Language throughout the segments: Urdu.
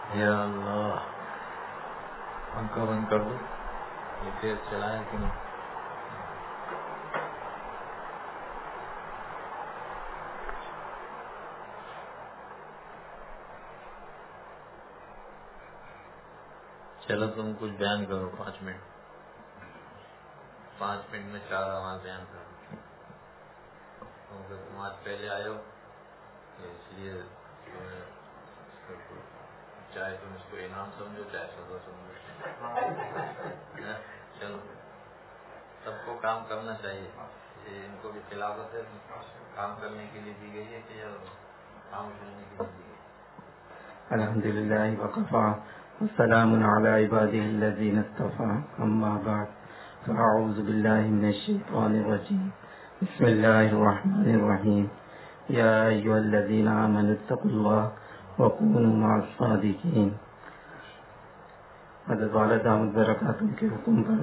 یا اللہ پنکھا بند کر دو، یہ تیز چلائے کہ نہیں؟ چلو تم کچھ بیان کرو 5 منٹ میں 4 آواز بیان کرو، کیونکہ تم آج پہلے آئے ہو اس لیے چاہے تم اس کو انعام سمجھو چاہے سزا سمجھو، چلو سب کو کام کرنا چاہیے، ان کو بھی خلافت ہے، کام کرنے کے لیے دی گئی ہے کہ کام کرنے کے لیے دی گئی؟ الحمدللہ وکفا والسلام علی عباده الذین اصطفى اما بعد فاعوذ باللہ من الشیطان الرجیم بسم اللہ الرحمن الرحیم یا ایھا الذین آمنوا اتقوا اللہ وکونوا مع الصادقین۔ حضرت والا دامت برکاتہ کے حکم پر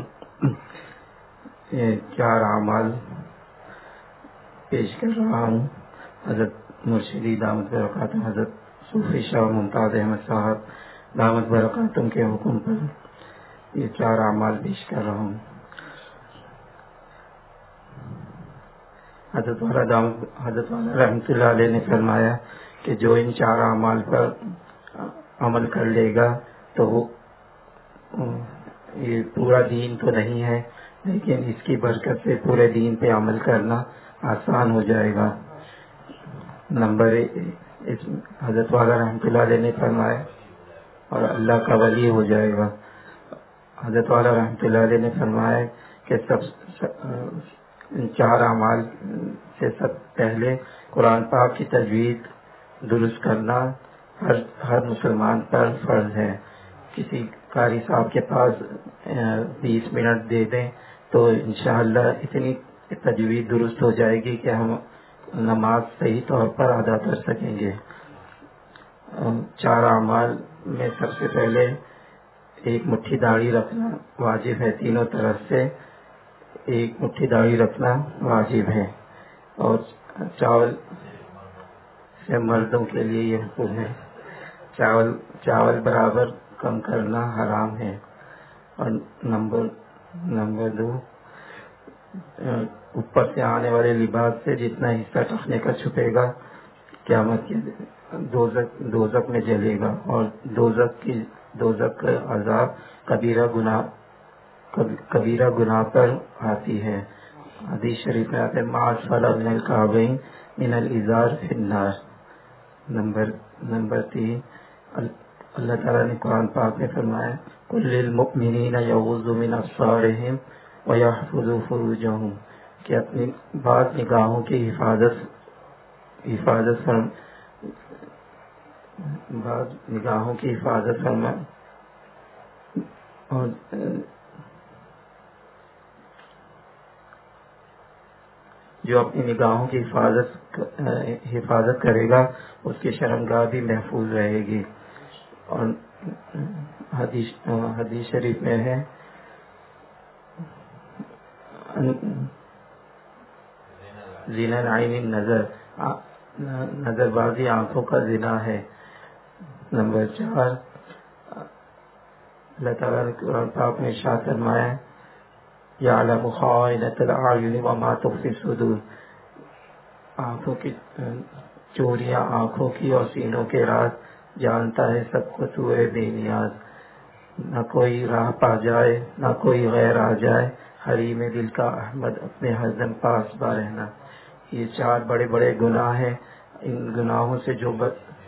4 اعمال پیش کر رہا ہوں۔ حضرت مرشدی دامت برکاتہ حضرت صوفی شاہ ممتاز احمد صاحب دامت برکاتم کے حکم پر یہ 4 اعمال پیش کر رہا ہوں۔ حضرت والا رحمۃ اللہ علیہ نے فرمایا کہ جو ان 4 اعمال پر عمل کر لے گا تو وہ یہ پورا دین تو نہیں ہے لیکن اس کی برکت سے پورے دین پہ عمل کرنا آسان ہو جائے گا۔ نمبر 1 حضرت والا رحمۃ اللہ علیہ نے فرمایا اور اللہ کا ولی ہو جائے گا۔ حضرت والا رحمۃ اللہ علیہ نے فرمایا کہ 4 اعمال سے سب پہلے قرآن پاک کی تجوید درست کرنا ہر مسلمان پر فرض ہے۔ کسی قاری صاحب کے پاس 20 منٹ دے دیں تو انشاءاللہ اتنی تجوید درست ہو جائے گی کہ ہم نماز صحیح طور پر ادا کر سکیں گے۔ 4 اعمال میں سب سے پہلے 1 مٹھی داڑھی رکھنا واجب ہے، تینوں طرف سے 1 مٹھی داڑھی رکھنا واجب ہے، اور چاول سے مردوں کے لیے یہ حکم ہے، چاول برابر کم کرنا حرام ہے۔ اور نمبر 2 اوپر سے آنے والے لباس سے جتنا حصہ ٹخنے کا چھپے گا قیامت کے دوزخ میں جلے گا، اور دوزخ کا عذاب کبیرہ گناہ پر آتی ہے۔ حدیث شریف میں آتے ما اسفل من الکعبین من الازار فی النار۔ نمبر 3 اللہ تعالیٰ نے قرآن پاک میں فرمایا قل للمؤمنین یغضوا من ابصارہم ویحفظوا فروجہم، کہ اپنی بعض نگاہوں کی حفاظت فرما اور جو اپنی نگاہوں کی حفاظت کرے گا اس کی شرمگاہ بھی محفوظ رہے گی۔ اور حدیث شریف میں ہے زنا العین نظر بازی آنکھوں کا زنا ہے۔ نمبر 4 اللہ تعالیٰ نے قرآن پاک میں ارشاد فرمایا یعلم خائنۃ الاعین وما تخفی الصدور، آنکھوں کی چوریاں آنکھوں کی اور سینوں کے راز جانتا ہے سب کو تو بے نیاز۔ نہ کوئی راہ پا جائے نہ کوئی غیر آ جائے، حریم دل کا احمد اپنے ہردم پاس با رہنا۔ یہ 4 بڑے بڑے گناہ ہیں، ان گناہوں سے جو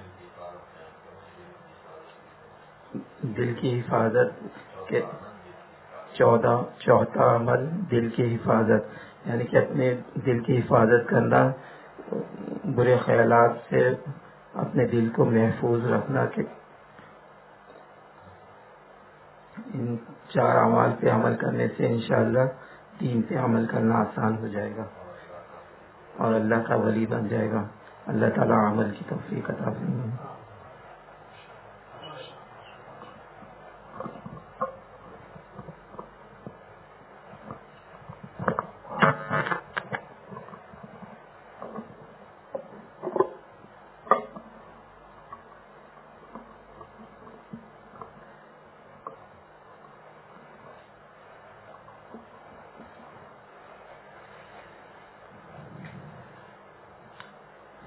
دل کی حفاظت کے چوتھا عمل دل کی حفاظت، یعنی کہ اپنے دل کی حفاظت کرنا، برے خیالات سے اپنے دل کو محفوظ رکھنا، کہ ان 4 اعمال پہ عمل کرنے سے انشاءاللہ دین پہ عمل کرنا آسان ہو جائے گا اور اللہ کا ولی بن جائے گا۔ اللہ تعالیٰ عمل کی توفیق عطا فرمائے۔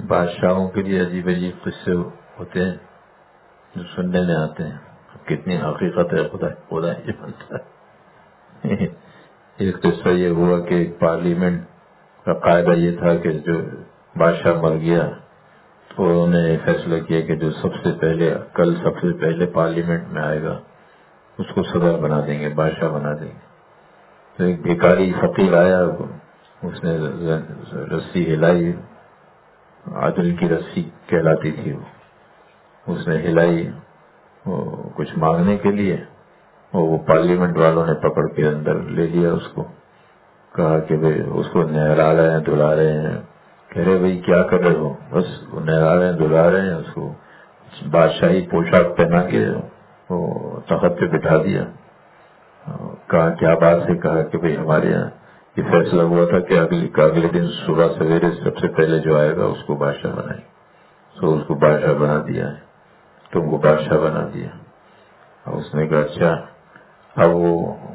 بادشاہوں کے لیے عجیب عجیب قصے ہوتے ہیں جو سننے میں آتے ہیں. کتنی حقیقت ہے خدا یہ بنتا ہے. ایک قصہ یہ ہوا کہ ایک پارلیمنٹ کا قاعدہ یہ تھا کہ جو بادشاہ مر گیا تو انہوں نے فیصلہ کیا کہ جو سب سے پہلے پارلیمنٹ میں آئے گا اس کو صدر بنا دیں گے، بادشاہ بنا دیں گے. تو ایک بھیکاری فقیر آیا، اس نے رسی ہلائی، عدل کی رسی کہلاتی تھی وہ، اس نے ہلائی کچھ مانگنے کے لیے، اور وہ پارلیمنٹ والوں نے پکڑ کے اندر لے لیا. اس کو کہا کہ بھئی اس کو نہلا رہے ہیں، دھلا رہے ہیں. کہہ رہے بھئی کیا کر رہے ہو؟ بس وہ نہلا رہے ہیں، دھلا رہے ہیں. اس کو بادشاہی پوشاک پہنا کے وہ تخت پہ بٹھا دیا. کہا کیا بات ہے؟ کہا کہ بھئی ہمارے یہاں یہ فیصلہ ہوا تھا کہ اگلے دن صبح سویرے سب سے پہلے جو آئے گا اس کو بادشاہ بنائیں. سو اس کو بادشاہ بنا دیا ہے، تم کو بادشاہ بنا دیا. اس نے کہا اچھا. اب وہ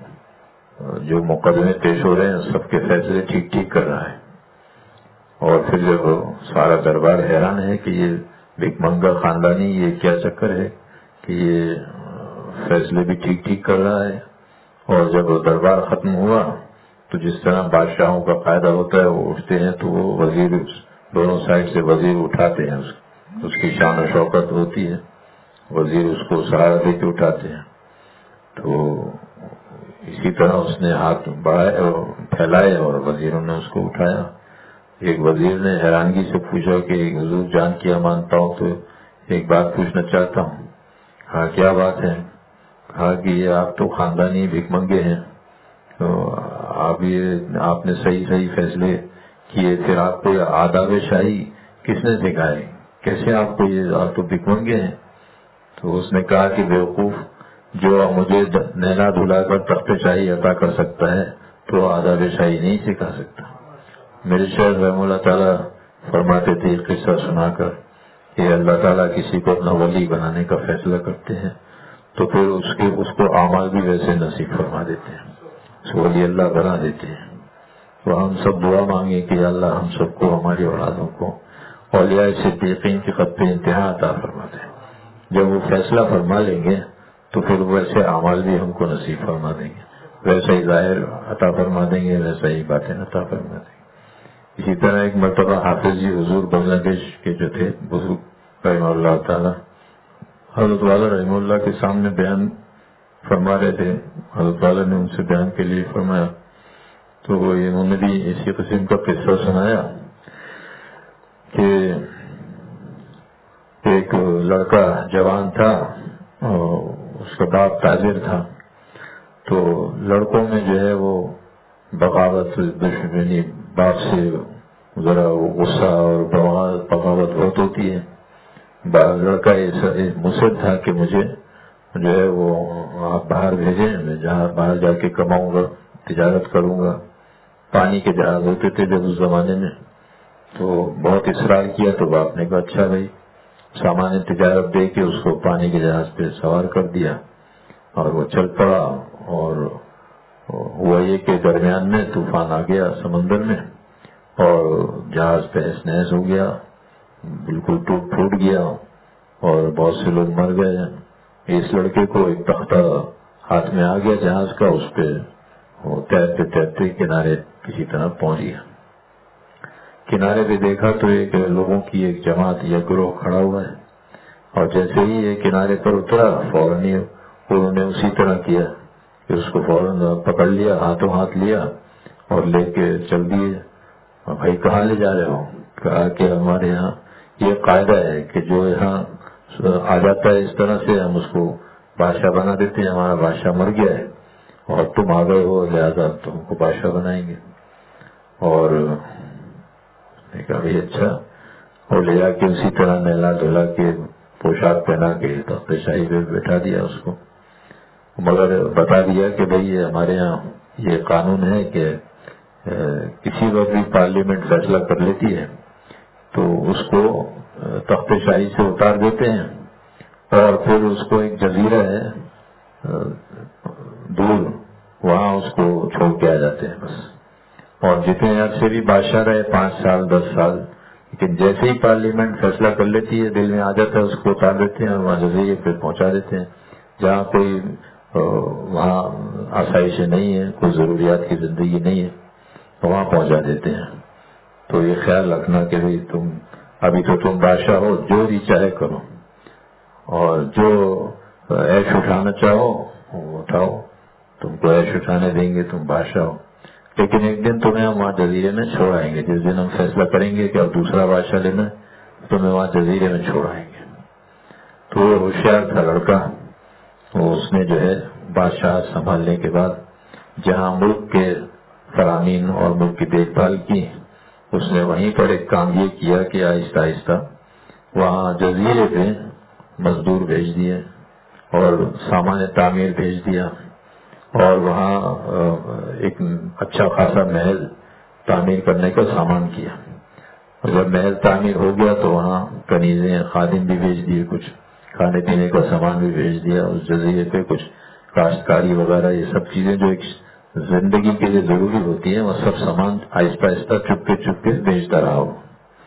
جو مقدمے پیش ہو رہے ہیں سب کے فیصلے ٹھیک ٹھیک کر رہا ہے. اور پھر جب سارا دربار حیران ہے کہ یہ بھیک منگا خاندانی یہ کیا چکر ہے کہ یہ فیصلے بھی ٹھیک ٹھیک کر رہا ہے. اور جب دربار ختم ہوا تو جس طرح بادشاہوں کا قاعدہ ہوتا ہے وہ اٹھتے ہیں تو وہ وزیر دونوں سائڈ سے وزیر اٹھاتے ہیں، اس کی شان و شوکت ہوتی ہے، وزیر اس کو سہارا دے کے اٹھاتے ہیں. تو اسی طرح اس نے ہاتھ بڑھائے اور پھیلائے اور وزیروں نے اس کو اٹھایا. ایک وزیر نے حیرانگی سے پوچھا کہ حضور جان کیا مانتا ہوں تو ایک بات پوچھنا چاہتا ہوں. کہا کیا بات ہے؟ کہا کہ یہ آپ تو خاندانی بھیک منگے ہیں، تو آپ نے صحیح فیصلے کیے، پھر آپ کو یہ آداب شاہی کس نے سکھائے؟ کیسے آپ کو یہ، آپ تو بھیک منگے ہیں؟ تو اس نے کہا کہ بیوقوف، جو مجھے نہلا دھلا کر تخت شاہی عطا کر سکتا ہے تو آداب شاہی نہیں سکھا سکتا. میرے شیخ رحمہ اللہ تعالیٰ فرماتے تھے ایک قصہ سنا کر کہ اللہ تعالیٰ کسی کو اپنا ولی بنانے کا فیصلہ کرتے ہیں تو پھر اس کو اعمال بھی ویسے نصیب فرما دیتے ہیں، اس کو ولی اللہ بنا دیتے ہیں. تو ہم سب دعا مانگیں کہ اللہ ہم سب کو، ہماری اولادوں کو اولیاء صدیقین کی خط انتہا عطا فرما دیں. جب وہ فیصلہ فرما لیں گے تو پھر ویسے اعمال بھی ہم کو نصیب فرما دیں گے، ویسا ہی ظاہر عطا فرما دیں گے، ویسا ہی باطن عطا فرما دیں گے. اسی طرح ایک مرتبہ حافظ جی حضور بنگلہ دیش کے جو تھے بزرگ رحمہ اللہ تعالی، حضرت والا رحمہ اللہ کے سامنے بیان فرما رہے تھے. حضرت والا نے ان سے بیان کے لیے فرمایا تو انہوں نے بھی اسی قسم کا قصہ سنایا کہ ایک لڑکا جوان تھا اور اس کا باپ تاجر تھا. تو لڑکوں میں جو ہے وہ بغاوت، دشمنی، باپ سے ذرا غصہ اور بغاوت بہت ہوتی ہے. لڑکا مصر تھا کہ مجھے جو ہے وہ آپ باہر بھیجیں، میں جہاں باہر جا کے کماؤں گا، تجارت کروں گا. پانی کے جہاز ہوتے تھے جب اس زمانے میں، تو بہت اصرار کیا تو باپ نے کہا اچھا بھائی. سامان تجارت دے کے اس کو پانی کے جہاز پہ سوار کر دیا اور وہ چل پڑا. اور ہوا یہ کہ درمیان میں طوفان آ گیا سمندر میں اور جہاز تہس نہس ہو گیا، بالکل ٹوٹ گیا اور بہت سے لوگ مر گئے. اس لڑکے کو ایک تختہ ہاتھ میں آ گیا جہاز کا، اس پہ وہ تیرتے تیرتے کنارے کسی طرح پہنچ گیا. کنارے پہ دیکھا تو ایک لوگوں کی ایک جماعت یا گروہ کھڑا ہوا ہے، اور جیسے ہی یہ کنارے پر اترا فوراً ہی انہوں نے اسی طرح کیا کہ اس کو فوراً پکڑ لیا، ہاتھوں ہاتھ لیا اور لے کے چل دیے. بھائی کہاں لے جا رہے ہو؟ کہا کہ ہمارے یہاں یہ قاعدہ ہے کہ جو یہاں آ جاتا ہے اس طرح سے ہم اس کو بادشاہ بنا دیتے ہیں. ہمارا بادشاہ مر گیا ہے اور تم آ گئے ہو، لہٰذا تم کو بادشاہ بنائیں گے. اور نے کہا بھائی اچھا، اور لے جا کے اسی طرح نہلا دھلا کے پوشاک پہنا کے تخت شاہی پہ بیٹھا دیا اس کو. مگر بتا دیا کہ بھائی یہ ہمارے یہاں یہ قانون ہے کہ کسی وقت بھی پارلیمنٹ فیصلہ کر لیتی ہے تو اس کو تخت شاہی سے اتار دیتے ہیں اور پھر اس کو ایک جزیرہ ہے دور، وہاں اس کو چھوڑ کے آ جاتے ہیں بس. اور جتنے عرصے بھی بادشاہ رہے، 5 سال 10 سال لیکن جیسے ہی پارلیمنٹ فیصلہ کر لیتی ہے دل میں آ جاتا ہے اس کو اتار دیتے ہیں اور وہاں جزیرے پہ پہنچا دیتے ہیں. جہاں کوئی وہاں آسائشیں نہیں ہے, کوئی ضروریات کی زندگی نہیں ہے, وہاں پہنچا دیتے ہیں. تو یہ خیال رکھنا کہ بھئی تم ابھی تو تم بادشاہ ہو, جو بھی چاہے کرو اور جو عیش اٹھانا چاہو وہ اٹھاؤ, تم کو عیش اٹھانے دیں گے, تم بادشاہ ہو. لیکن ایک دن تمہیں ہم وہاں جزیرے میں چھوڑ آئیں گے. جس دن ہم فیصلہ کریں گے کہ اب دوسرا بادشاہ لینا ہے تمہیں وہاں جزیرے میں چھوڑ آئیں گے. تو وہ ہوشیار تھا لڑکا, وہ اس نے جو ہے بادشاہ سنبھالنے کے بعد جہاں ملک کے فرامین اور ملک کی دیکھ بھال کی, اس نے وہیں پر ایک کام یہ کیا کہ آہستہ آہستہ وہاں جزیرے پہ مزدور بھیج دیے اور سامان تعمیر بھیج دیا, اور وہاں ایک اچھا خاصا محل تعمیر کرنے کا سامان کیا. اور جب محل تعمیر ہو گیا تو وہاں کنیزیں خادم بھی بھیج دیے, کچھ کھانے پینے کا سامان بھی بھیج دیا. اس جزیرے پہ کچھ کاشتکاری وغیرہ یہ سب چیزیں جو ایک زندگی کے لیے ضروری ہوتی ہیں وہ سب سامان آہستہ آہستہ چپ کے بھیجتا رہا ہوں.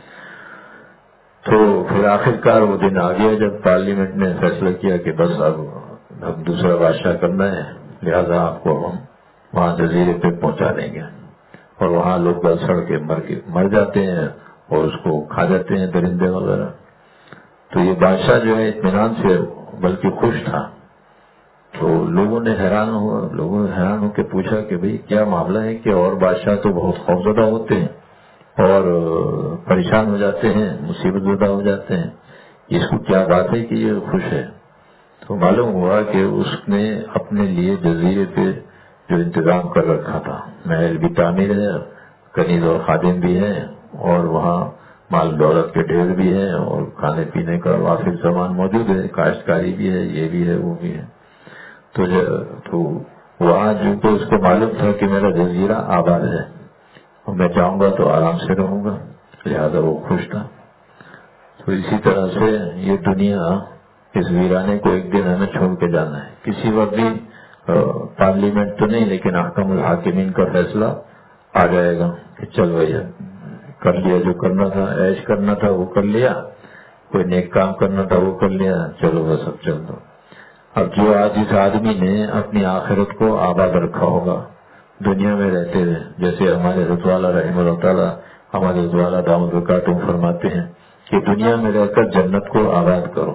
تو پھر آخرکار وہ دن آ گیا جب پارلیمنٹ نے فیصلہ کیا کہ بس اب دوسرا بادشاہ کرنا ہے, لہذا آپ کو ہم وہاں جزیرے پہ پہنچا دیں گے. اور وہاں لوگ گل سڑ کے مر جاتے ہیں اور اس کو کھا جاتے ہیں درندے وغیرہ. تو یہ بادشاہ جو ہے اطمینان سے بلکہ خوش تھا. تو لوگوں نے حیران ہو کے پوچھا کہ بھئی کیا معاملہ ہے کہ اور بادشاہ تو بہت خوفزدہ ہوتے ہیں اور پریشان ہو جاتے ہیں, مصیبت زدہ ہو جاتے ہیں, اس کو کیا بات ہے کہ یہ خوش ہے. تو معلوم ہوا کہ اس نے اپنے لیے جزیرے پہ جو انتظام کر رکھا تھا, محل بھی تعمیر ہے, کنیز اور خادم بھی ہیں, اور وہاں مال دولت کے ڈھیر بھی ہیں, اور کھانے پینے کا وافر سامان موجود ہے, کاشتکاری بھی ہے, یہ بھی ہے, وہ بھی ہے. تو وہاں جو کہ اس کو معلوم تھا کہ میرا جزیرہ آباد ہے اور میں جاؤں گا تو آرام سے رہوں گا, لہذا وہ خوش تھا. تو اسی طرح سے یہ دنیا اس ویرانے کو ایک دن ہمیں چھوڑ کے جانا ہے. کسی وقت بھی پارلیمنٹ تو نہیں لیکن احکام الحاکمین کا فیصلہ آ جائے گا کہ چل بھائی کر لیا, جو کرنا تھا, عیش کرنا تھا وہ کر لیا, کوئی نیک کام کرنا تھا وہ کر لیا, چلو بس اب چل دو. اب جو آج اس آدمی نے اپنی آخرت کو آباد رکھا ہوگا دنیا میں رہتے ہوئے, جیسے ہمارے حضرت والا رحمہ اللہ تعالیٰ ہمارے حضرت والا دامد برکاتہم فرماتے ہیں کہ دنیا میں رہ کر جنت کو آباد کرو.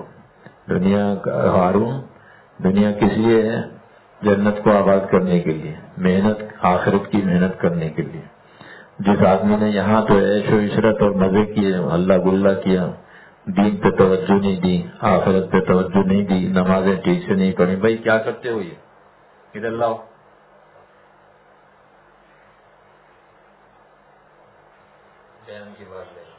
دنیا کس لیے ہے؟ جنت کو آباد کرنے کے لیے, محنت, آخرت کی محنت کرنے کے لیے. جس آدمی نے یہاں تو عیش و عشرت اور مزے کیے, اللہ گلا کیا, دین پہ توجہ نہیں دی, آخرت پہ توجہ نہیں دی, نمازیں ٹھیک سے نہیں پڑھی, بھائی کیا کرتے ہو یہ ادھر لاؤ. کی بات لے.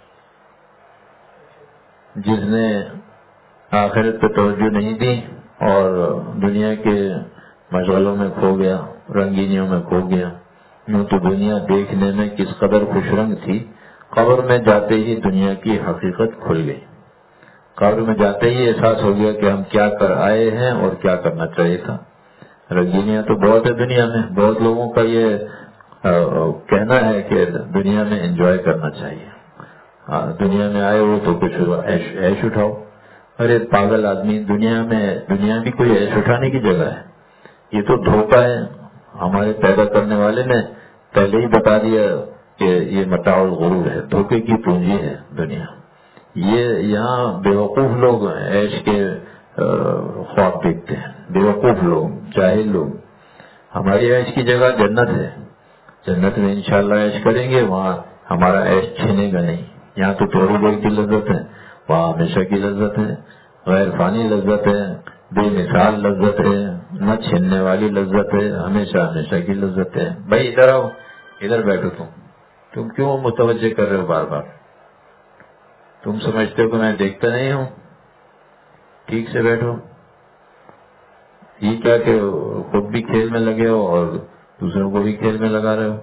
جس نے آخرت پہ توجہ نہیں دی اور دنیا کے مشغلوں میں کھو گیا, رنگینیوں میں کھو گیا. یوں تو دنیا دیکھنے میں کس قدر خوش رنگ تھی, قبر میں جاتے ہی دنیا کی حقیقت کھل گئی. قبر میں جاتے ہی احساس ہو گیا کہ ہم کیا کر آئے ہیں اور کیا کرنا چاہیے تھا. رنگینیاں تو بہت ہے دنیا میں, بہت لوگوں کا یہ کہنا ہے کہ دنیا میں انجوائے کرنا چاہیے, دنیا میں آئے ہو تو کچھ عیش اٹھاؤ. ارے پاگل آدمی, دنیا بھی کوئی عیش اٹھانے کی جگہ ہے؟ یہ تو دھوکہ ہے. ہمارے پیدا کرنے والے نے پہلے ہی بتا دیا کہ یہ متاع الغرور ہے, دھوکے کی پونجی ہے دنیا. یہ یہاں بیوقوف لوگ عیش کے خواب دیکھتے ہیں, بیوقوف لوگ, جاہل لوگ. ہماری عیش کی جگہ جنت ہے, جنت میں انشاءاللہ عیش کریں گے, وہاں ہمارا عیش چھینے گا نہیں. یہاں تو تھوڑی دیر کی لذت ہے, وہاں ہمیشہ کی لذت ہے, غیر فانی لذت ہے, بے مثال لذت ہے, نہ چھیننے والی لذت ہے, ہمیشہ کی لذت ہے. بھائی ادھر آؤ, ادھر بیٹھو. تم کیوں متوجہ کر رہے ہو بار بار؟ تم سمجھتے ہو کہ میں دیکھتا نہیں ہوں؟ ٹھیک سے بیٹھو. یہ کیا کہ خود بھی کھیل میں لگے ہو اور دوسروں کو بھی کھیل میں لگا رہے ہو,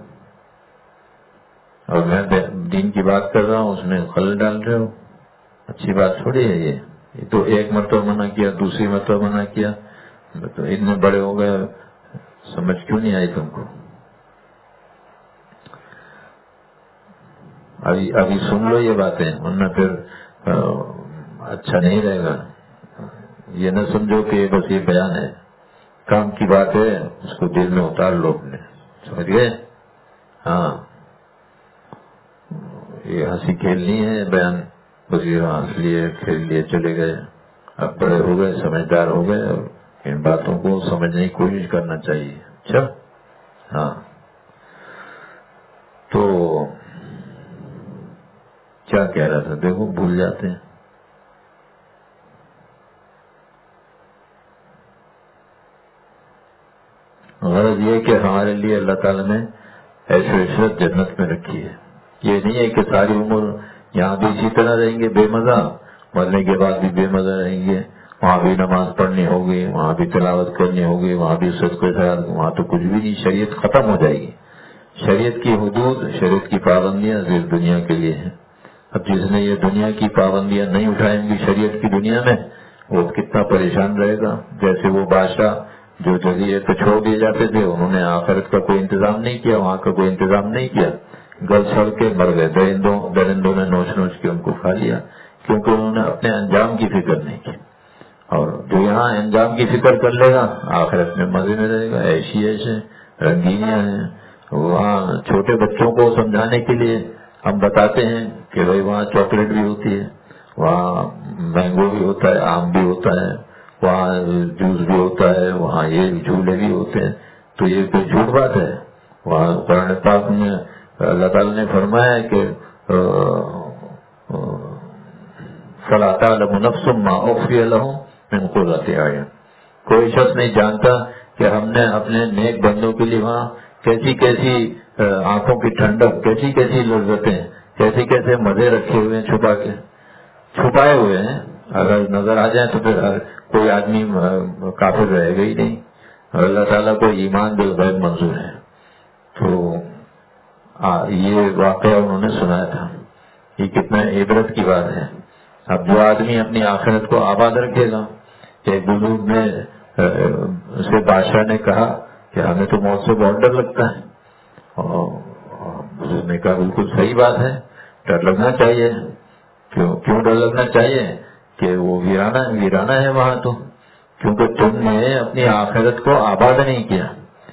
اور میں دین کی بات کر رہا ہوں اس میں خلل ڈال رہے ہو. اچھی بات تھوڑی ہے یہ تو ایک مرتبہ منع کیا, دوسری مرتبہ منع کیا, تو اتنے بڑے ہو گئے, سمجھ کیوں نہیں آئی تم کو؟ ابھی سن لو یہ باتیں، ورنہ پھر اچھا نہیں رہے گا. یہ نہ سمجھو کہ بس یہ بیان ہے، کام کی بات ہے، اس کو دل میں اتار لو اپنے. سمجھ گئے؟ ہاں، یہ ہنسی کھیلنی ہے بیان، بس یہ ہنس لیے کھیل لیے چلے گئے. اب بڑے ہو گئے، سمجھدار ہو گئے، اور ان باتوں کو سمجھنے کی کوشش کرنا چاہیے. اچھا ہاں، تو کیا کہہ رہا تھا دیکھو بھول جاتے ہیں. غرض یہ کہ ہمارے لیے اللہ تعالیٰ نے ایسے عشرت جنت میں رکھی ہے. یہ نہیں ہے کہ ساری عمر یہاں بھی اسی طرح رہیں گے بے مزہ، مرنے کے بعد بھی بے مزہ رہیں گے. وہاں بھی نماز پڑھنی ہوگی، وہاں بھی تلاوت کرنی ہوگی، وہاں بھی صدقے خیرات، وہاں تو کچھ بھی نہیں. شریعت ختم ہو جائے گی. شریعت کی حدود، شریعت کی پابندیاں صرف دنیا کے لیے ہیں. اب جس نے یہ دنیا کی پابندیاں نہیں اٹھائیں گی شریعت کی دنیا میں، وہ کتنا پریشان رہے گا. جیسے وہ بادشاہ جو جزیرے پہ چھوڑ دیے جاتے تھے، انہوں نے آخرت کا کوئی انتظام نہیں کیا، وہاں کا کوئی انتظام نہیں کیا، گل سڑ کے مر گئے. درندوں نے نوچ نوچ کے ان کو کھا لیا، کیونکہ انہوں نے اپنے انجام کی فکر نہیں کی. اور جو یہاں انجام کی فکر کر لے گا آخرت میں مزے میں رہے گا. ایسی ایسے رنگینیاں ہیں. وہاں چھوٹے بچوں کو سمجھانے کے لیے ہم بتاتے ہیں کہ بھائی وہاں چاکلیٹ بھی ہوتی ہے، وہاں مینگو بھی ہوتا ہے، آم بھی ہوتا ہے، وہاں جوس بھی ہوتا ہے، وہاں یہ جھولے بھی ہوتے ہیں. تو یہ کوئی جھوٹ بات ہے؟ وہاں قرآن پاک میں اللہ تعالیٰ نے فرمایا ہے کہ فَلَا تَعْلَمُ نَفْسٌ مَّا أُخْفِيَ لَهُم مِّن قُرَّةِ أَعْيُن. کوئی شخص نہیں جانتا کہ ہم نے اپنے نیک بندوں کے لیے وہاں کیسی کیسی آنکھوں کی ٹھنڈک، کیسی کیسی لذتیں، کیسے کیسے مزے رکھے ہوئے ہیں چھپائے ہوئے ہیں. اگر نظر آ جائیں تو پھر کوئی آدمی کافر رہے گا ہی نہیں. اللہ تعالیٰ کو ایمان بالغیب منظور ہے. تو یہ واقعہ انہوں نے سنایا تھا. یہ کتنا عبرت کی بات ہے. اب جو آدمی اپنی آخرت کو آباد رکھے گا، ایک بزرگ نے اسے بادشاہ نے کہا کہ ہمیں تو موت سے بہت ڈر لگتا ہے. اور بزرگ نے کہا بالکل صحیح بات ہے، ڈر لگنا چاہیے. کیوں ڈر لگنا چاہیے؟ کہ وہ ویرانہ ہے وہاں تو، کیونکہ تم نے اپنی آخرت کو آباد نہیں کیا.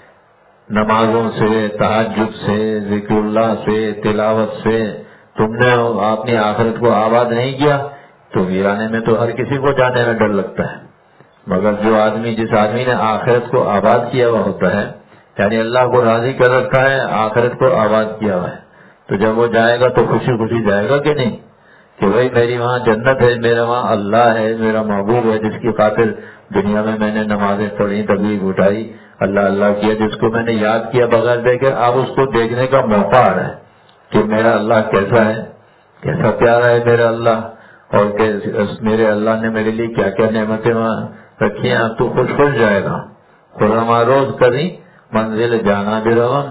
نمازوں سے، تہجد سے، ذکر اللہ سے، تلاوت سے تم نے اپنی آخرت کو آباد نہیں کیا تو ویرانے میں تو ہر کسی کو جانے میں ڈر لگتا ہے. مگر جس آدمی نے آخرت کو آباد کیا ہوا ہوتا ہے، یعنی اللہ کو راضی کر رکھا ہے، آخرت کو آباد کیا ہوا ہے، تو جب وہ جائے گا تو خوشی خوشی جائے گا کہ نہیں؟ کہ بھائی میری وہاں جنت ہے، میرا وہاں اللہ ہے، میرا محبوب ہے، جس کی خاطر دنیا میں میں نے نمازیں پڑھی، تکلیف اٹھائی، اللہ اللہ کیا، جس کو میں نے یاد کیا بغیر دیکھے. اب اس کو دیکھنے کا موقع آ رہا ہے کہ میرا اللہ کیسا ہے، کیسا پیارا ہے میرا اللہ، اور میرے اللہ نے میرے لیے کیا کیا نعمتیں رکھی ہیں. اب تو خوش جائے گا. خرم روز کری منزل جانا بھی رواں،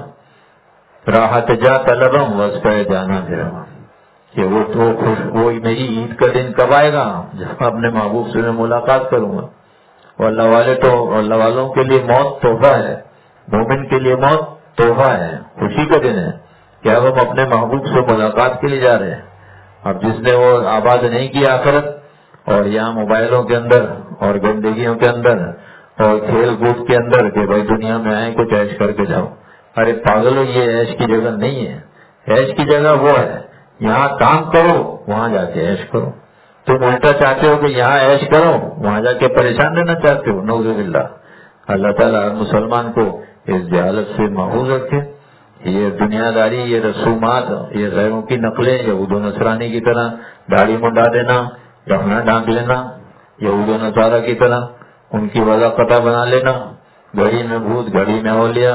راحت جا طلبم وسطے جانا بھی رواں. کہ وہ تو وہ میری عید کا دن کب آئے گا جب اپنے محبوب سے میں ملاقات کروں گا. اور اللہ والوں کے لیے موت تحفہ ہے، مومن کے لیے موت تحفہ ہے، خوشی کا دن ہے کہ اب ہم اپنے محبوب سے ملاقات کے لیے جا رہے ہیں. اب جس نے وہ آباد نہیں کی آخرت، اور یہاں موبائلوں کے اندر اور گندگیوں کے اندر اور کھیل کود کے اندر کہ بھائی دنیا میں آئے کچھ عیش کر کے جاؤ. ارے پاگلو، یہ عیش کی جگہ نہیں ہے. عیش کی جگہ وہ ہے یہاں کام کرو، وہاں جا کے عیش کرو. تم الٹا چاہتے ہو کہ یہاں عیش کرو، وہاں جا کے پریشان رہنا چاہتے ہو. نعوذ باللہ. اللہ تعالیٰ ہر مسلمان کو اس جہالت سے محفوظ رکھے. یہ دنیا داری، یہ رسومات، یہ غیروں کی نقلیں، یہود و نصرانی کی طرح داڑھی منڈا دینا، رکھنا ڈانک لینا، یہود و نصارہ کی طرح ان کی وضع قطع بنا لینا، گھڑی میں بھوت گھڑی میں اولیاء.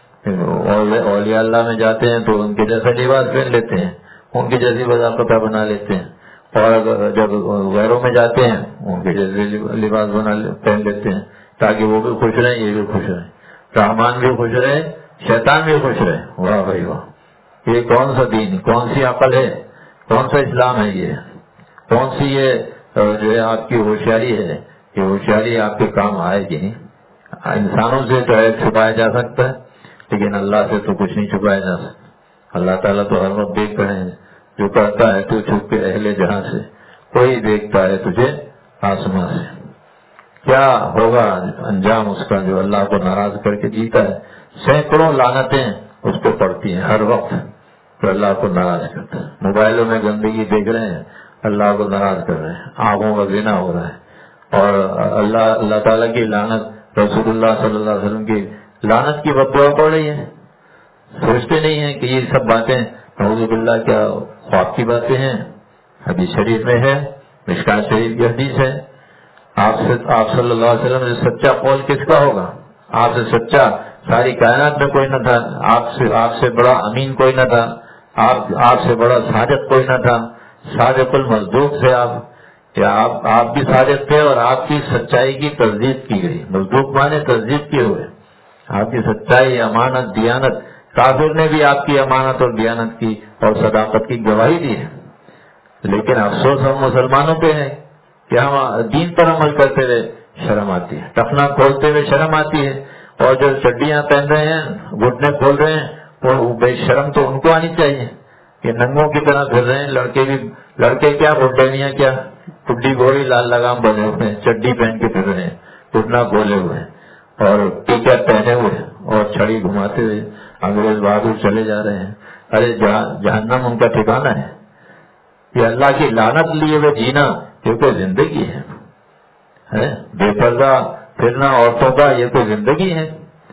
اولیاء اللہ میں جاتے ہیں تو ان کے جیسا لباس پہن لیتے ہیں، ان کی جیسی وضع قطع بنا لیتے ہیں. اور جب غیروں میں جاتے ہیں ان کے جیسے لباس پہن لیتے ہیں تاکہ وہ بھی خوش رہیں، یہ بھی خوش رہیں، رحمان بھی خوش رہے، شیطان بھی خوش رہے. واہ بھائی واہ. یہ کون سا دین، کون سی عقل ہے، کون سا اسلام ہے، یہ کون سی یہ جو ہے آپ کی ہوشیاری ہے. یہ ہوشیاری آپ کے کام آئے گی نہیں. انسانوں سے تو ہے چھپایا جا سکتا ہے، لیکن اللہ سے تو کچھ نہیں چھپایا جا سکتا. اللہ تعالیٰ تو ہر وقت دیکھ رہے ہیں. جو کرتا ہے تو چھپ کے اہل جہاں سے، کوئی دیکھتا ہے تجھے آسمان سے۔ کیا ہوگا انجام اس کا جو اللہ کو ناراض کر کے جیتا ہے؟ سینکڑوں لعنتیں اس کو پڑتی ہیں ہر وقت، تو اللہ کو ناراض کرتا ہے۔ موبائلوں میں گندگی دیکھ رہے ہیں، اللہ کو ناراض کر رہے ہیں، آنکھوں کا زنا ہو رہا ہے، اور اللہ تعالیٰ کی لعنت، رسول اللہ صلی اللہ علیہ وسلم کی لعنت کی بددعا پڑ رہی ہے۔ سوچتے نہیں ہیں کہ یہ سب باتیں نعوذ باللہ کیا خواب کی باتیں ہیں؟ حدیث شریف میں ہے، مشکات شریف کی حدیث ہے۔ آپ صلی اللہ علیہ وسلم سے سچا قول کس کا ہوگا؟ آپ سے سچا ساری کائنات میں کوئی نہ تھا، آپ سے بڑا امین کوئی نہ تھا، آپ سے بڑا صادق کوئی نہ تھا، صادق المصدوق سے آپ بھی صادق تھے، اور آپ کی سچائی کی تصدیق کی گئی۔ مصدوق مانے تصدیق کیے ہوئے، آپ کی سچائی، امانت، دیانت، کافر نے بھی آپ کی امانت اور دیانت کی اور صداقت کی گواہی دی ہے۔ لیکن افسوس ہم مسلمانوں پہ ہے کہ ہم دین پر عمل کرتے ہوئے شرم آتی ہے، ٹخنا کھولتے ہوئے شرم آتی ہے، اور جو چڈیاں پہن رہے ہیں، گھٹنے کھول رہے ہیں، وہ بے شرم تو ان کو آنی چاہیے کہ ننگوں کی طرح پھر رہے ہیں۔ لڑکے کیا، بڈینیاں کیا، ٹڈی گھوڑی لال لگام بنے ہوئے ہیں، چڈی پہن کے پھر رہے ہیں، گھٹنا کھولے ہوئے ہیں اور ٹیکا پہنے ہوئے اور چھڑی گھماتے ہوئے انگریز بہادر چلے جا رہے ہیں۔ ارے جہنم ان کا ٹھکانہ ہے۔ یہ اللہ کی لعنت لیے ہوئے جینا یہ کوئی زندگی ہے؟ بے پردہ پھرنا عورتوں کا یہ کوئی زندگی ہے؟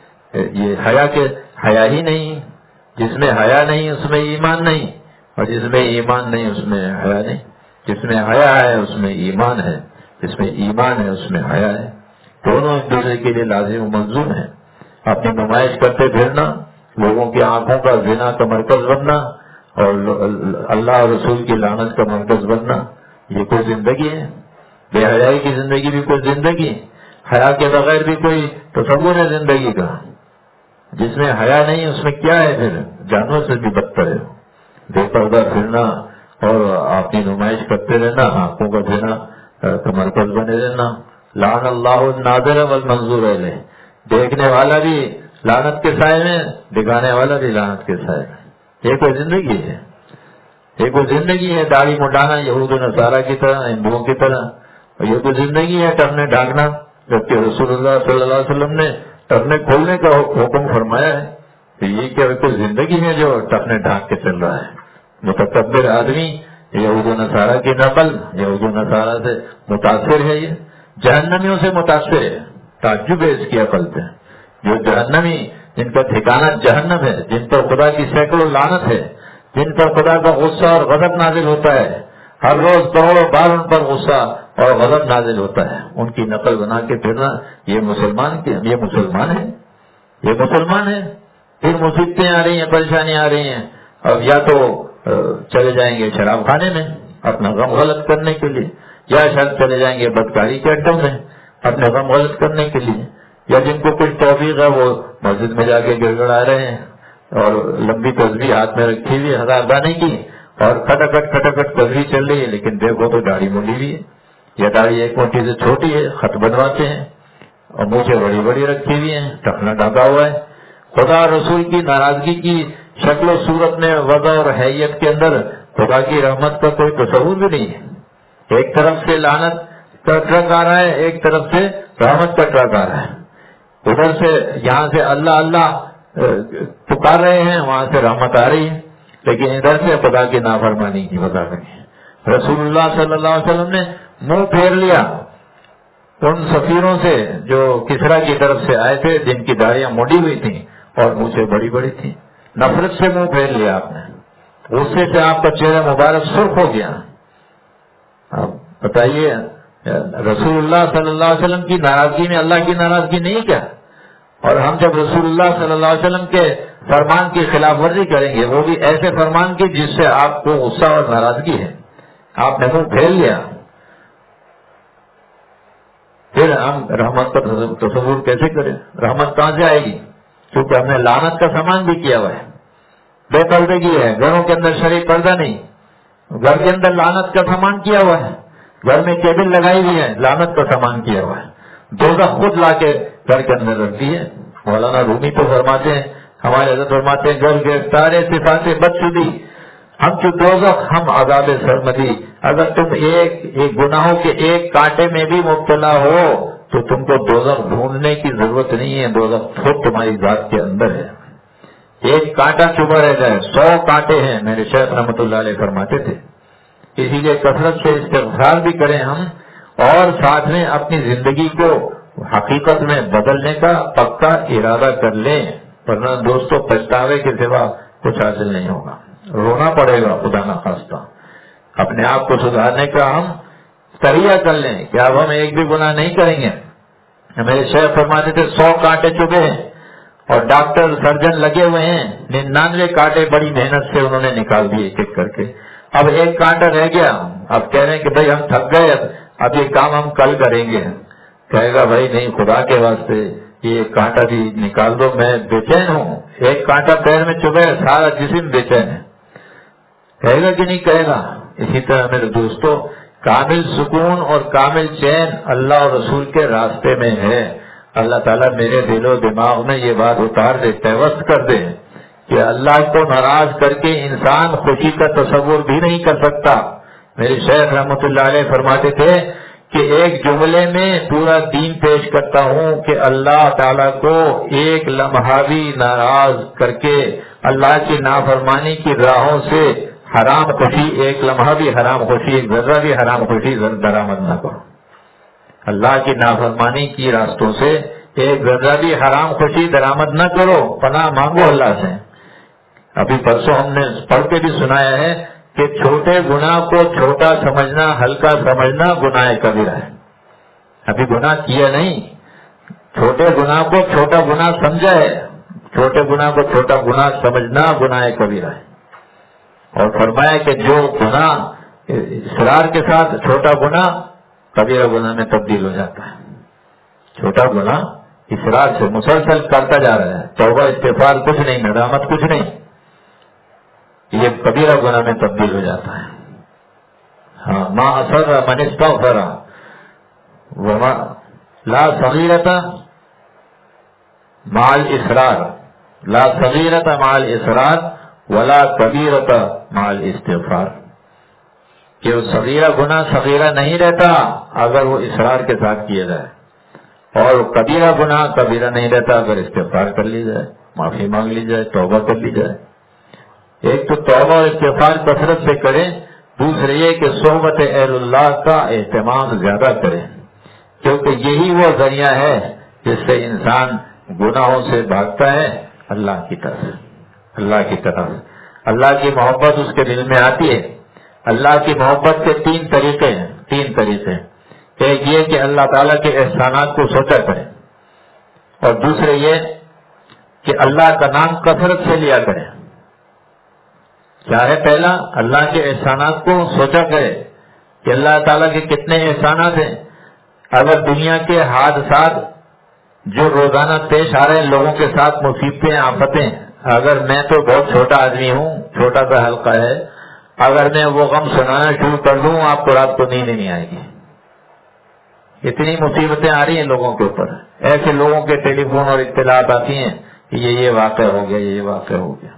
یہ حیا ہی نہیں۔ جس میں حیا نہیں اس میں ایمان نہیں، اور جس میں ایمان نہیں اس میں حیا نہیں۔ جس میں حیا ہے اس میں ایمان ہے، جس میں ایمان ہے اس میں حیا ہے۔ دونوں ایک دوسرے کے لیے لازم و ملزوم ہیں۔ اپنی نمائش کرتے پھرنا، لوگوں کی آنکھوں کا زنا کا مرکز بننا، اور اللہ اور رسول کی لعنت کا مرکز بننا، یہ کوئی زندگی ہے؟ بے حیائی کی زندگی بھی کوئی زندگی؟ حیا کے بغیر بھی کوئی تصور ہے زندگی کا؟ جس میں حیا نہیں اس میں کیا ہے؟ پھر جانور سے بھی بدتر ہے۔ بے پردہ پھرنا اور اپنی نمائش کرتے رہنا، آنکھوں کا زنا کا مرکز بنے رہنا۔ لعن اللہ الناظر والمنظور الیہ، دیکھنے والا بھی لعنت کے سائے میں، دکھانے والا بھی لعنت کے سائے میں۔ یہ کوئی زندگی ہے؟ یہ کوئی زندگی ہے داڑھی مٹانا یہود و نصارہ کی طرح، ہندوؤں کی طرح؟ اور یہ کوئی زندگی ہے ٹخنے ڈھانکنا؟ جبکہ رسول اللہ صلی اللہ علیہ وسلم نے ٹخنے کھولنے کا حکم فرمایا ہے۔ تو یہ کیا کوئی زندگی ہے جو ٹخنے ڈھانک کے چل رہا ہے؟ متکبر آدمی یہود و نصارہ کی نقل، یہود و نصارہ سے متاثر ہے، یہ جہنمیوں سے متاثر ہے۔ تعجب ہے اس کی عقل پہ۔ جو جہنمی، جن کا ٹھکانہ جہنم ہے، جن پر خدا کی سینکڑوں لعنت ہے، جن پر خدا کا غصہ اور غضب نازل ہوتا ہے، ہر روز کروڑوں بار ان پر غصہ اور غضب نازل ہوتا ہے، ان کی نقل بنا کے پھرنا، یہ مسلمان ہے؟ یہ مسلمان ہے؟ پھر مصیبتیں آ رہی ہیں، پریشانیاں آ رہی ہیں، اب یا تو چلے جائیں گے شراب خانے میں اپنا غم غلط کرنے کے لیے، یا شاید چلے جائیں گے بدکاری کے اڈوں میں اپنے غم غلط کرنے کے لیے، یا جن کو کچھ توفیق ہے وہ مسجد میں جا کے گڑ گڑا رہے ہیں اور لمبی تسبیح ہاتھ میں رکھی ہوئی 1000 دانے کی، اور کھٹکھٹ تسبیح چل رہی ہے، لیکن دیکھو تو داڑھی ملی ہوئی ہے، یا داڑھی ایک موٹی سے چھوٹی ہے، خط بنواتے ہیں، اور مونچھیں بڑی بڑی رکھی ہوئی ہیں، ٹخنا ڈھکا ہوا ہے۔ خدا رسول کی ناراضگی کی شکل و صورت میں، وضع اور حیت کے اندر خدا کی رحمت کا کوئی تصور بھی نہیں ہے۔ ایک طرف سے لعنت کا ٹرک آ رہا ہے، ایک طرف سے رحمت کا ٹرک آ رہا ہے۔ ادھر سے یہاں سے اللہ اللہ پکار رہے ہیں، وہاں سے رحمت آ رہی ہے، لیکن ادھر سے خدا کی نافرمانی کی وجہ رہی ہے۔ رسول اللہ صلی اللہ علیہ وسلم نے منہ پھیر لیا ان سفیروں سے جو کسرا کی طرف سے آئے تھے، جن کی داڑیاں مڑی ہوئی تھیں اور مونچھیں بڑی بڑی تھیں۔ نفرت سے منہ پھیر لیا آپ نے، غصے سے آپ کا چہرہ مبارک سرخ ہو گیا۔ اب بتائیے، رسول اللہ صلی اللہ علیہ وسلم کی ناراضگی میں اللہ کی ناراضگی نہیں کیا؟ اور ہم جب رسول اللہ صلی اللہ علیہ وسلم کے فرمان کی خلاف ورزی کریں گے، وہ بھی ایسے فرمان کی جس سے آپ کو غصہ اور ناراضگی ہے، آپ نے منہ پھیر لیا، پھر ہم رحمت کا تصور کیسے کریں؟ رحمت کہاں سے آئے گی؟ کیونکہ ہم نے لعنت کا سامان بھی کیا ہوا ہے، بے پردگی ہے، گھروں کے اندر شرعی پردہ نہیں، گھر کے اندر لعنت کا سامان کیا ہوا ہے، گھر میں کیبل لگائی ہوئی ہے، لعنت کا سامان کیا ہوا ہے، دوزخ خود لا کے گھر کے اندر رکھتی ہے۔ مولانا رومی تو فرماتے ہیں، ہمارے حضرت فرماتے ہیں، گھر گرفتار صفات بدشدی، ہم تو دوزخ، ہم عذاب سرمدی. اگر تم ایک گناہوں کے ایک کانٹے میں بھی مبتلا ہو تو تم کو دوزخ ڈھونڈنے کی ضرورت نہیں ہے، دوزخ خود تمہاری ذات کے اندر ہے. ایک کانٹا چبھا رہ جائے 100 کانٹے ہیں، میرے شیخ رحمۃ اللہ علیہ فرماتے تھے. اسی لیے کثرت سے استغفار بھی کریں ہم، اور ساتھ میں اپنی زندگی کو حقیقت میں بدلنے کا پکا ارادہ کر لیں، ورنہ دوستوں پچھتاوے کے سوا کچھ حاصل نہیں ہوگا. رونا پڑے گا خدا نہ خواستہ. اپنے آپ کو سدھارنے کا ہم طریقہ کر لیں کہ اب ہم ایک بھی گناہ نہیں کریں گے. میرے شیخ فرماتے تھے 100 کانٹے چبھے ہیں اور ڈاکٹر سرجن لگے ہوئے ہیں، 99 کانٹے بڑی محنت سے انہوں نے نکال دیے ایک ایک کر کے. اب ایک کانٹا رہ گیا، اب کہہ رہے ہیں کہ بھائی ہم تھک گئے، اب یہ کام ہم کل کریں گے. کہے گا بھائی نہیں، خدا کے واسطے یہ کانٹا بھی نکال دو، میں بے چین ہوں. ایک کانٹا پیر میں چبھے سارا جسم بے چین ہے. کہے گا کہ نہیں کہے گا؟ اسی طرح میرے دوستو، کامل سکون اور کامل چین اللہ اور رسول کے راستے میں ہے. اللہ تعالیٰ میرے دل و دماغ میں یہ بات اتار دے، پیوست کر دے کہ اللہ کو ناراض کر کے انسان خوشی کا تصور بھی نہیں کر سکتا. میرے شیخ رحمۃ اللہ علیہ فرماتے تھے کہ ایک جملے میں پورا دین پیش کرتا ہوں کہ اللہ تعالیٰ کو ایک لمحہ بھی ناراض کر کے اللہ کی نافرمانی کی راہوں سے حرام خوشی، ایک لمحہ بھی حرام خوشی، ایک ذرہ بھی حرام خوشی درآمد نہ کرو. اللہ کی نافرمانی کی راستوں سے ایک ذرہ بھی حرام خوشی درآمد نہ کرو، پناہ مانگو اللہ سے. ابھی پرسوں ہم نے پڑھ کے بھی سنایا ہے کہ چھوٹے گناہ کو چھوٹا سمجھنا، ہلکا سمجھنا گناہ کبیرہ ہے. ابھی گناہ کیا نہیں، چھوٹے گناہ کو چھوٹا گناہ سمجھا ہے، چھوٹے گناہ کو چھوٹا گناہ سمجھنا گناہ کبیرہ ہے. اور فرمایا کہ جو گناہ اصرار کے ساتھ چھوٹا گناہ کبیرہ گناہ میں تبدیل ہو جاتا ہے. چھوٹا گناہ اصرار سے مسلسل کرتا جا رہا ہے، توبہ استغفار کچھ نہیں، ندامت کچھ نہیں، یہ کبیرہ گناہ میں تبدیل ہو جاتا ہے. ہاں، ما اصر من استغفر وما لا صغیرۃ مع الاصرار، لا صغیرۃ مع الاصرار ولا کبیرۃ مع الاستغفار. کہ وہ صغیرہ گناہ صغیرہ نہیں رہتا اگر وہ اصرار کے ساتھ کیا جائے، اور کبیرہ گناہ کبیرہ نہیں رہتا اگر استغفار کر لی جائے، معافی مانگ لی جائے، توبہ کر لی جائے. ایک تو توبہ اور استغفار کثرت سے کریں، دوسرے یہ کہ صحبت اہل اللہ کا اہتمام زیادہ کریں، کیونکہ یہی وہ ذریعہ ہے جس سے انسان گناہوں سے بھاگتا ہے اللہ کی طرف. اللہ کی طرف اللہ کی محبت اس کے دل میں آتی ہے. اللہ کی محبت کے 3 طریقے ہیں، 3 طریقے. ایک یہ کہ اللہ تعالیٰ کے احسانات کو سوچا کریں، اور دوسرے یہ کہ اللہ کا نام کثرت سے لیا کریں. کیا ہے پہلا؟ اللہ کے احسانات کو سوچا کرے کہ اللہ تعالیٰ کے کتنے احسانات ہیں. اگر دنیا کے حادثات جو روزانہ پیش آ رہے ہیں لوگوں کے ساتھ، مصیبتیں، آفتیں، اگر میں تو بہت چھوٹا آدمی ہوں، چھوٹا سا حلقہ ہے، اگر میں وہ غم سنانا شروع کر دوں آپ کو رات کو نیند نہیں آئے گی. اتنی مصیبتیں آ رہی ہیں لوگوں کے اوپر. ایسے لوگوں کے ٹیلی فون اور اطلاعات آتی ہیں کہ یہ واقع ہو گیا، یہ واقع ہو گیا.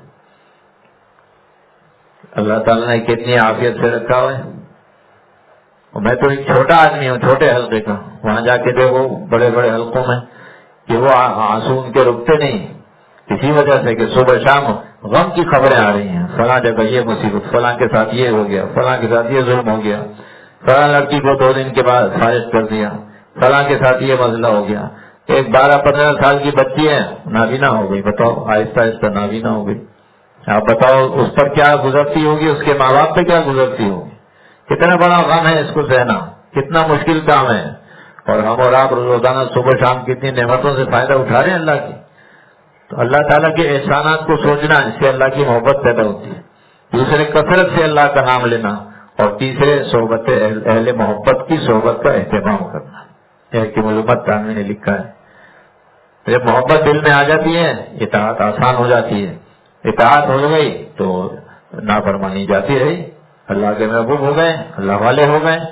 اللہ تعالیٰ نے کتنی عافیت سے رکھا ہوا ہے. میں تو ایک چھوٹا آدمی ہوں، چھوٹے حلقے کا. وہاں جا کے دیکھو بڑے بڑے حلقوں میں کہ وہ آنسو ان کے رکتے نہیں، اسی وجہ سے کہ صبح شام غم کی خبریں آ رہی ہیں. فلاں جگہ یہ مصیبت، فلاں کے ساتھ یہ ہو گیا، فلاں کے ساتھ یہ ظلم ہو گیا، فلاں لڑکی کو 2 دن کے بعد فارغ کر دیا، فلاں کے ساتھ یہ مسئلہ ہو گیا. ایک 12-15 سال کی بچی ہے، نابینا ہو گئی. بتاؤ، آہستہ آہستہ نابینا ہو گئی. آپ بتاؤ اس پر کیا گزرتی ہوگی، اس کے ماں باپ پہ کیا گزرتی ہوگی. کتنا بڑا غم ہے اس کو سہنا، کتنا مشکل کام ہے. اور ہم اور آپ روزانہ صبح شام کتنی نعمتوں سے فائدہ اٹھا رہے ہیں اللہ کی. تو اللہ تعالیٰ کے احسانات کو سوچنا، اس سے اللہ کی محبت پیدا ہوتی ہے. دوسرے کثرت سے اللہ کا نام لینا، اور تیسرے صحبت اہل محبت کی صحبت کا اہتمام کرنا. ایک ملومت تانوی نے لکھا ہے، جب محبت دل میں آ جاتی ہے اطاعت آسان ہو جاتی ہے. اطاعت ہو گئی تو نافرمانی جاتی رہی، اللہ کے محبوب ہو گئے، اللہ والے ہو گئے.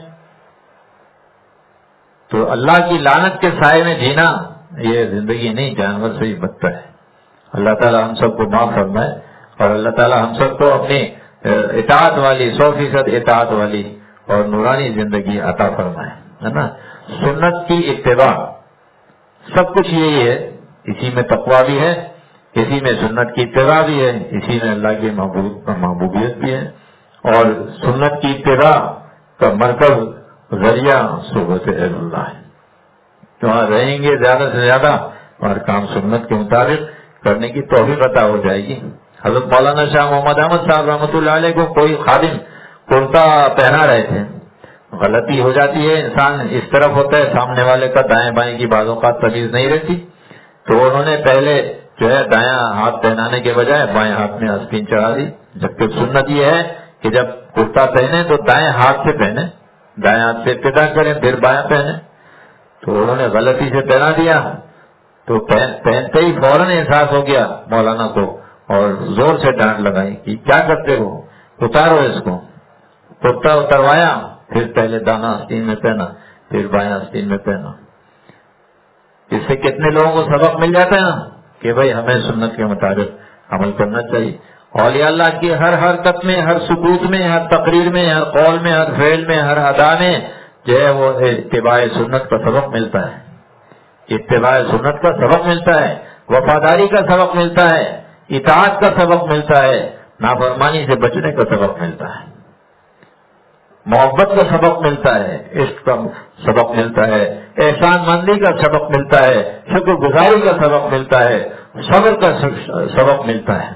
تو اللہ کی لعنت کے سائے میں جینا یہ زندگی نہیں، جانور سے ہی بدتر ہے. اللہ تعالیٰ ہم سب کو معاف فرمائے، اور اللہ تعالیٰ ہم سب کو اپنی اطاعت والی 100% اطاعت والی اور نورانی زندگی عطا فرمائے، ہے نا. سنت کی اتباع سب کچھ یہی ہے، اسی میں تقویٰ بھی ہے، اسی میں سنت کی اتباع بھی ہے، اسی میں اللہ کی محبوبیت بھی ہے. اور سنت کی اتباع کا مرکز ذریعہ صحبت اہل اللہ ہے. تو وہاں رہیں گے زیادہ سے زیادہ اور کام سنت کے مطابق کرنے کی توفیق عطا ہو جائے گی. حضرت مولانا شاہ محمد احمد صاحب رحمۃ اللہ علیہ کو کوئی خادم کرتا پہنا رہے تھے، غلطی ہو جاتی ہے، انسان اس طرف ہوتا ہے، سامنے والے کا دائیں بائیں کی بعض اوقات تمیز نہیں رہتی، تو انہوں نے پہلے جو ہے دایاں ہاتھ پہنانے کے بجائے بائیں ہاتھ میں آستین چڑھا دی. جبکہ سنت یہ ہے کہ جب کرتا پہنے تو دائیں ہاتھ سے پہنے، دائیں ہاتھ سے ابتدا کریں پھر بایاں پہنے. تو انہوں نے غلطی سے پہنا دیا، تو پہنتے ہی فوراً احساس ہو گیا مولانا کو اور زور سے ڈانٹ لگائی کہ کیا کرتے ہو، اتارو اس کو. کرتا اتروایا، پھر پہلے دانا آستین میں پہنا پھر بائیں آستین میں پہنا. اس سے کتنے لوگوں کو سبق مل جاتا ہے نا کہ بھائی ہمیں سنت کے مطابق عمل کرنا چاہیے. اولیاء اللہ کی ہر حرکت میں، ہر سکوت میں، ہر تقریر میں، ہر قول میں، ہر فعل میں، ہر ادا میں جو ہے وہ اتباع سنت کا سبق ملتا ہے. اتباع سنت کا سبق ملتا ہے، وفاداری کا سبق ملتا ہے، اطاعت کا سبق ملتا ہے، نافرمانی سے بچنے کا سبق ملتا ہے، محبت کا سبق ملتا ہے، عشق کا سبق ملتا ہے، احسان مندی کا سبق ملتا ہے، شکر گزاری کا سبق ملتا ہے، صبر کا سبق ملتا ہے.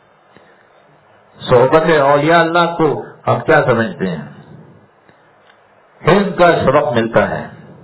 صحبت اولیاء اللہ کو ہم کیا سمجھتے ہیں؟ حلم کا سبق ملتا ہے،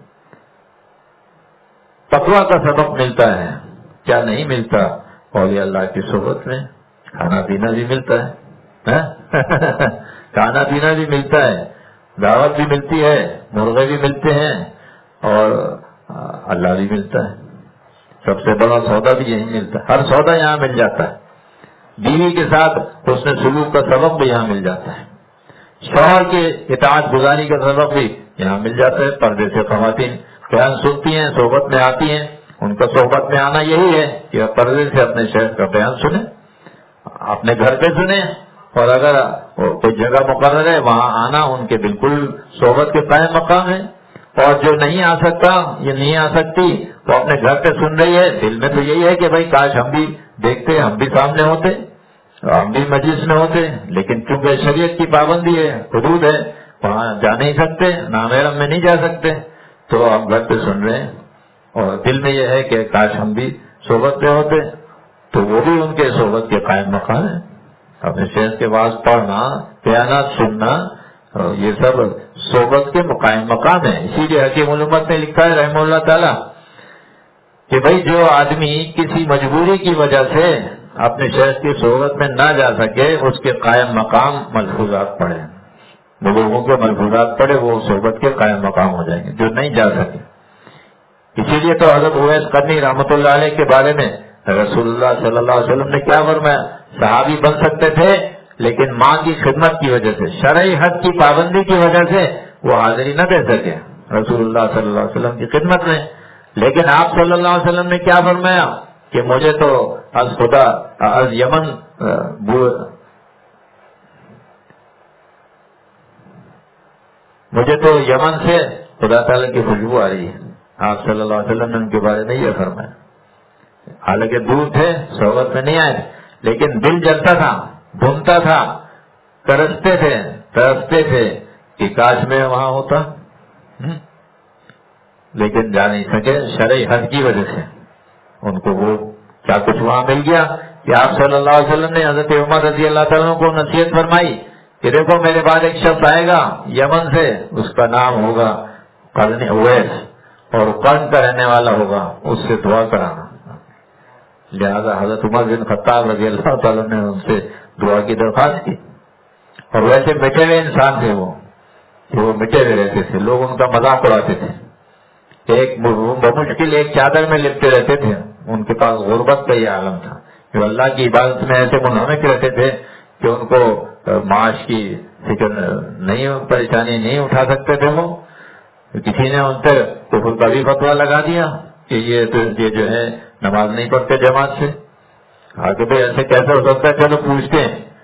تقویٰ کا سبق ملتا ہے. کیا نہیں ملتا اولیاء اللہ کی صحبت میں؟ کھانا پینا بھی ملتا ہے، کھانا پینا بھی ملتا ہے، دعوت بھی ملتی ہے، مرغے بھی ملتے ہیں اور اللہ بھی ملتا ہے. سب سے بڑا سودا بھی یہی ملتا ہے، ہر سودا یہاں مل جاتا ہے. بیوی کے ساتھ حسن سلوک کا سبق بھی یہاں مل جاتا ہے، شوہر کے اطاعت گزاری کا سبق بھی یہاں مل جاتا ہے. پردے سے خواتین بیان سنتی ہیں، صحبت میں آتی ہیں، ان کا صحبت میں آنا یہی ہے کہ پردے سے اپنے شہر کا بیان سنیں، اپنے گھر پہ سنیں، اور اگر کوئی جگہ مقرر ہے وہاں آنا ان کے بالکل صحبت کے قائم مقام ہے. اور جو نہیں آ سکتا یا نہیں آ سکتی وہ اپنے گھر پہ سن رہی ہے، دل میں تو یہی ہے کہ بھائی کاش ہم بھی دیکھتے، ہم بھی سامنے ہوتے، ہم بھی مجلس میں ہوتے. لیکن چونکہ شریعت کی پابندی ہے، حدود ہے، وہاں جا نہیں سکتے، نامحرم میں نہیں جا سکتے، تو ہم گھر پہ سن رہے ہیں اور دل میں یہ ہے کہ کاش ہم بھی صحبت پہ ہوتے. تو وہ بھی ان کے صحبت کے قائم مقام ہے. اپنے شہر کے بعض پڑھنا، بیانات سننا، یہ سب صحبت کے قائم مقام ہے. اسی لیے حکیم الامت نے لکھا ہے رحمہ اللہ تعالی کہ بھائی جو آدمی کسی مجبوری کی وجہ سے اپنے شہر کی صحبت میں نہ جا سکے، اس کے قائم مقام ملفوظات پڑھے، بزرگوں کے ملفوظات پڑھے، وہ صحبت کے قائم مقام ہو جائیں گے جو نہیں جا سکے. اسی لیے تو حضرت اویس قرنی رحمۃ اللہ علیہ کے بارے میں رسول اللہ صلی اللہ علیہ وسلم نے کیا فرمایا؟ صحابی بن سکتے تھے لیکن ماں کی خدمت کی وجہ سے، شرعی حد کی پابندی کی وجہ سے وہ حاضری نہ دے سکے رسول اللہ صلی اللہ علیہ وسلم کی خدمت میں. لیکن آپ صلی اللہ علیہ وسلم نے کیا فرمایا کہ مجھے تو از خدا از یمن مجھے تو یمن سے خدا تعالیٰ کی خوشبو آ رہی ہے. آپ صلی اللہ علیہ وسلم نے ان کے بارے میں یہ فرمایا. حالانکہ دور تھے، صحبت میں نہیں آئے، لیکن دل جلتا تھا، ڈھونڈتا تھا، ترستے تھے کہ کاش میں وہاں ہوتا، لیکن جا نہیں سکے شرعی حد کی وجہ سے. ان کو وہ کیا کچھ وہاں مل گیا کہ آپ صلی اللہ علیہ وسلم نے حضرت عمر رضی اللہ تعالیٰ کو نصیحت فرمائی کہ دیکھو میرے بعد ایک شخص آئے گا یمن سے، اس کا نام ہوگا قرن اویس اور قرن کا رہنے والا ہوگا، اس سے دعا کرانا. لہذا حضرت عمر بن خطاب رضی اللہ تعالیٰ نے ان سے دعا کی درخواست کی. اور ویسے مٹے ہوئے انسان تھے وہ مٹے ہوئے رہتے تھے، لوگ ان کا مذاق اڑاتے تھے. بمشکل ایک چادر میں لپٹے رہتے تھے. ان کے پاس غربت کا یہ عالم تھا، جو اللہ کی عبادت میں ایسے منہمک رہتے تھے کہ ان کو معاش کی فکر نہیں، پریشانی نہیں اٹھا سکتے تھے. وہ کسی نے ان پر کفر کا بھی فتویٰ لگا دیا کہ یہ جو ہے نماز نہیں پڑھتے جماعت سے. آگے بھائی ایسے کیسے ہو سکتا ہے؟ چلو پوچھتے ہیں.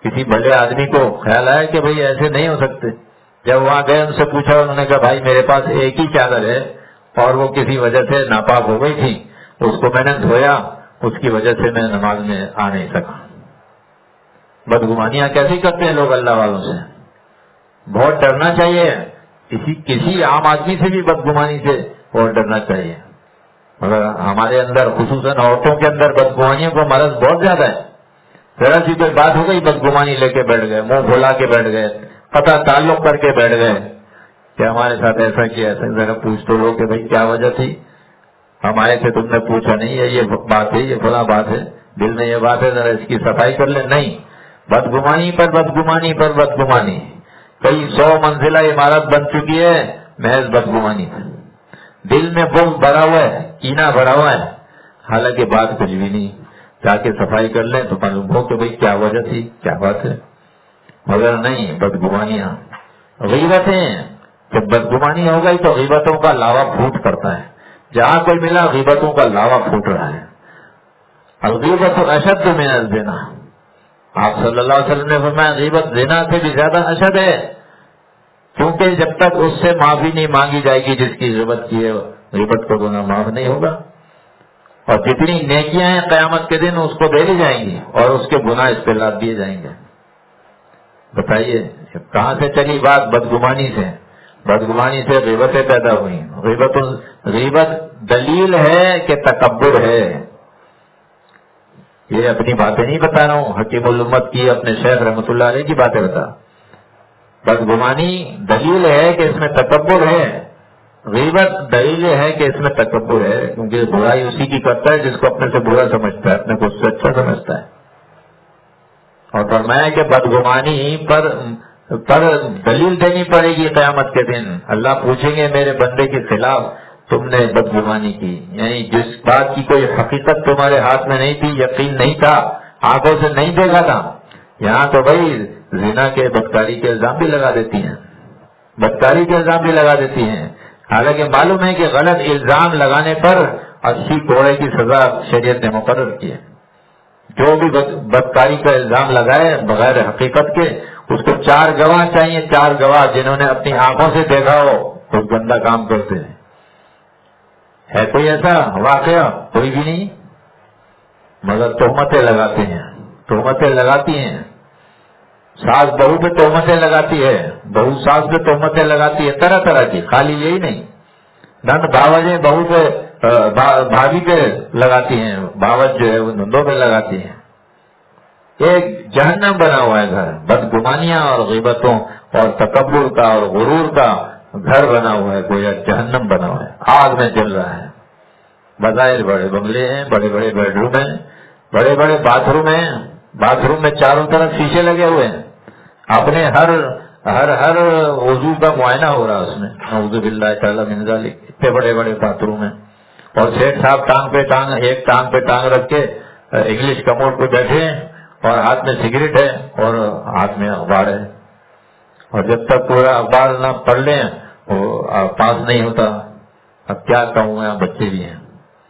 کسی بڑے آدمی کو خیال آیا کہ بھئی ایسے نہیں ہو سکتے. جب وہاں گئے ان سے پوچھا, انہوں نے کہا بھائی میرے پاس ایک ہی چادر ہے اور وہ کسی وجہ سے ناپاک ہو گئی تھی, اس کو میں نے دھویا, اس کی وجہ سے میں نماز میں آ نہیں سکا. بدگمانیاں کیسی کرتے ہیں لوگ اللہ والوں سے. بہت ڈرنا چاہیے, کسی عام آدمی سے بھی بدگمانی سے بہت ڈرنا چاہیے. مگر ہمارے اندر خصوصاً عورتوں کے اندر بدگمانیوں کا مرض بہت زیادہ ہے. ذرا سی کوئی بات ہو گئی بدگمانی لے کے بیٹھ گئے, منہ کھولا کے بیٹھ گئے, قطع تعلق کر کے بیٹھ گئے کہ ہمارے ساتھ ایسا کیا ایسا. ذرا پوچھ تو لو کہ بھئی کیا وجہ تھی, ہم آئے تھے تم نے پوچھا نہیں ہے, یہ بات ہے, یہ فلاں بات ہے, دل میں یہ بات ہے, ذرا اس کی صفائی کر لیں. نہیں, بدگمانی پر بدگمانی پر بدگمانی. کئی 100 منزلہ عمارت بن چکی ہے محض بدگمانی پر. دل میں بغض بھرا ہوا ہے, کینہ بھرا ہوا ہے, حالانکہ بات کچھ بھی نہیں. جا کے صفائی کر لیں تو معلوم ہو کہ بھئی کیا وجہ تھی, کیا بات ہے. مگر نہیں, بدگمانیاں. غیبتیں, جب بدگمانی ہو گئی تو غیبتوں کا لاوا پھوٹ پڑتا ہے. جہاں کوئی ملا غیبتوں کا لاوا پھوٹ رہا ہے. الغیبت اشد من الزنا. آپ صلی اللہ علیہ وسلم نے فرمایا غیبت زنا سے بھی زیادہ اشد ہے, کیونکہ جب تک اس سے معافی نہیں مانگی جائے گی جس کی غیبت کی ہے, غیبت کو گناہ معاف نہیں ہوگا. اور جتنی نیکیاں ہیں قیامت کے دن اس کو دے دی جائیں گی اور اس کے گناہ اس پہ لاد دیے جائیں گے. بتائیے کہاں سے چلی بات؟ بدگمانی سے. بدگمانی سے غیبتیں پیدا ہوئی. غیبت دلیل ہے کہ تکبر ہے. یہ اپنی باتیں نہیں بتا رہا ہوں, حکیم الامت کی, اپنے شیخ رحمۃ اللہ علیہ کی باتیں بتا. بدگمانی دلیل ہے کہ اس میں تکبر ہے. غیبت دلیل ہے کہ اس میں تکبر ہے, کیونکہ برائی اسی کی کرتا ہے جس کو اپنے سے برا سمجھتا ہے, اپنے کو اس سے اچھا سمجھتا ہے. اور فرمایا کہ بدگمانی پر دلیل دینی پڑے گی قیامت کے دن. اللہ پوچھیں گے میرے بندے کے خلاف تم نے بدگمانی کی, یعنی جس بات کی کوئی حقیقت تمہارے ہاتھ میں نہیں تھی, یقین نہیں تھا, آنکھوں سے نہیں دیکھا تھا. یہاں تو بھائی زنا کے بدکاری کے الزام بھی لگا دیتی ہیں, بدکاری کے الزام بھی لگا دیتی ہیں. حالانکہ معلوم ہے کہ غلط الزام لگانے پر 80 کوڑے کی سزا شریعت نے مقرر کی ہے. جو بھی بدکاری کا الزام لگائے بغیر حقیقت کے, اس کو 4 گواہ چاہیے, 4 گواہ جنہوں نے اپنی آنکھوں سے دیکھا ہو کچھ گندا کام کرتے ہیں. ہے کوئی ایسا واقعہ؟ کوئی بھی نہیں. مگر تہمتیں لگاتے ہیں, تہمتیں لگاتی ہیں. ساس بہو پہ تہمتیں لگاتی ہے, بہو ساس پہ تہمتیں لگاتی ہے, طرح طرح کی. خالی یہی نہیں, نند باوجیں بہو پہ بھابھی پہ لگاتی ہیں, باوج جو ہے وہ نندوں پہ لگاتی ہیں. ایک جہنم بنا ہوا ہے گھر. بدگمانیاں اور غیبتوں اور تکبر کا اور غرور کا گھر بنا ہوا ہے, گویا جہنم بنا ہوا ہے, آگ میں جل رہا ہے. بظاہر بڑے بنگلے ہیں, بڑے بڑے بیڈ روم ہیں, بڑے بڑے باتھ روم ہیں. باتھ روم میں چاروں طرف شیشے لگے ہوئے ہیں. اپنے ہر وضو کا معائنہ ہو رہا اس میں. نعوذ باللہ تعالی من ذالک. اتنے بڑے بڑے باتھ روم ہیں. اور سیٹ صاحب ایک ٹانگ پہ ٹانگ رکھ کے انگلش کموڈ پہ بیٹھے ہیں اور ہاتھ میں سگریٹ ہے اور ہاتھ میں اخبار ہے. اور جب تک پورا اخبار نہ پڑھ لیں وہ پاس نہیں ہوتا. اب کیا کہوں میں, بچے بھی ہیں.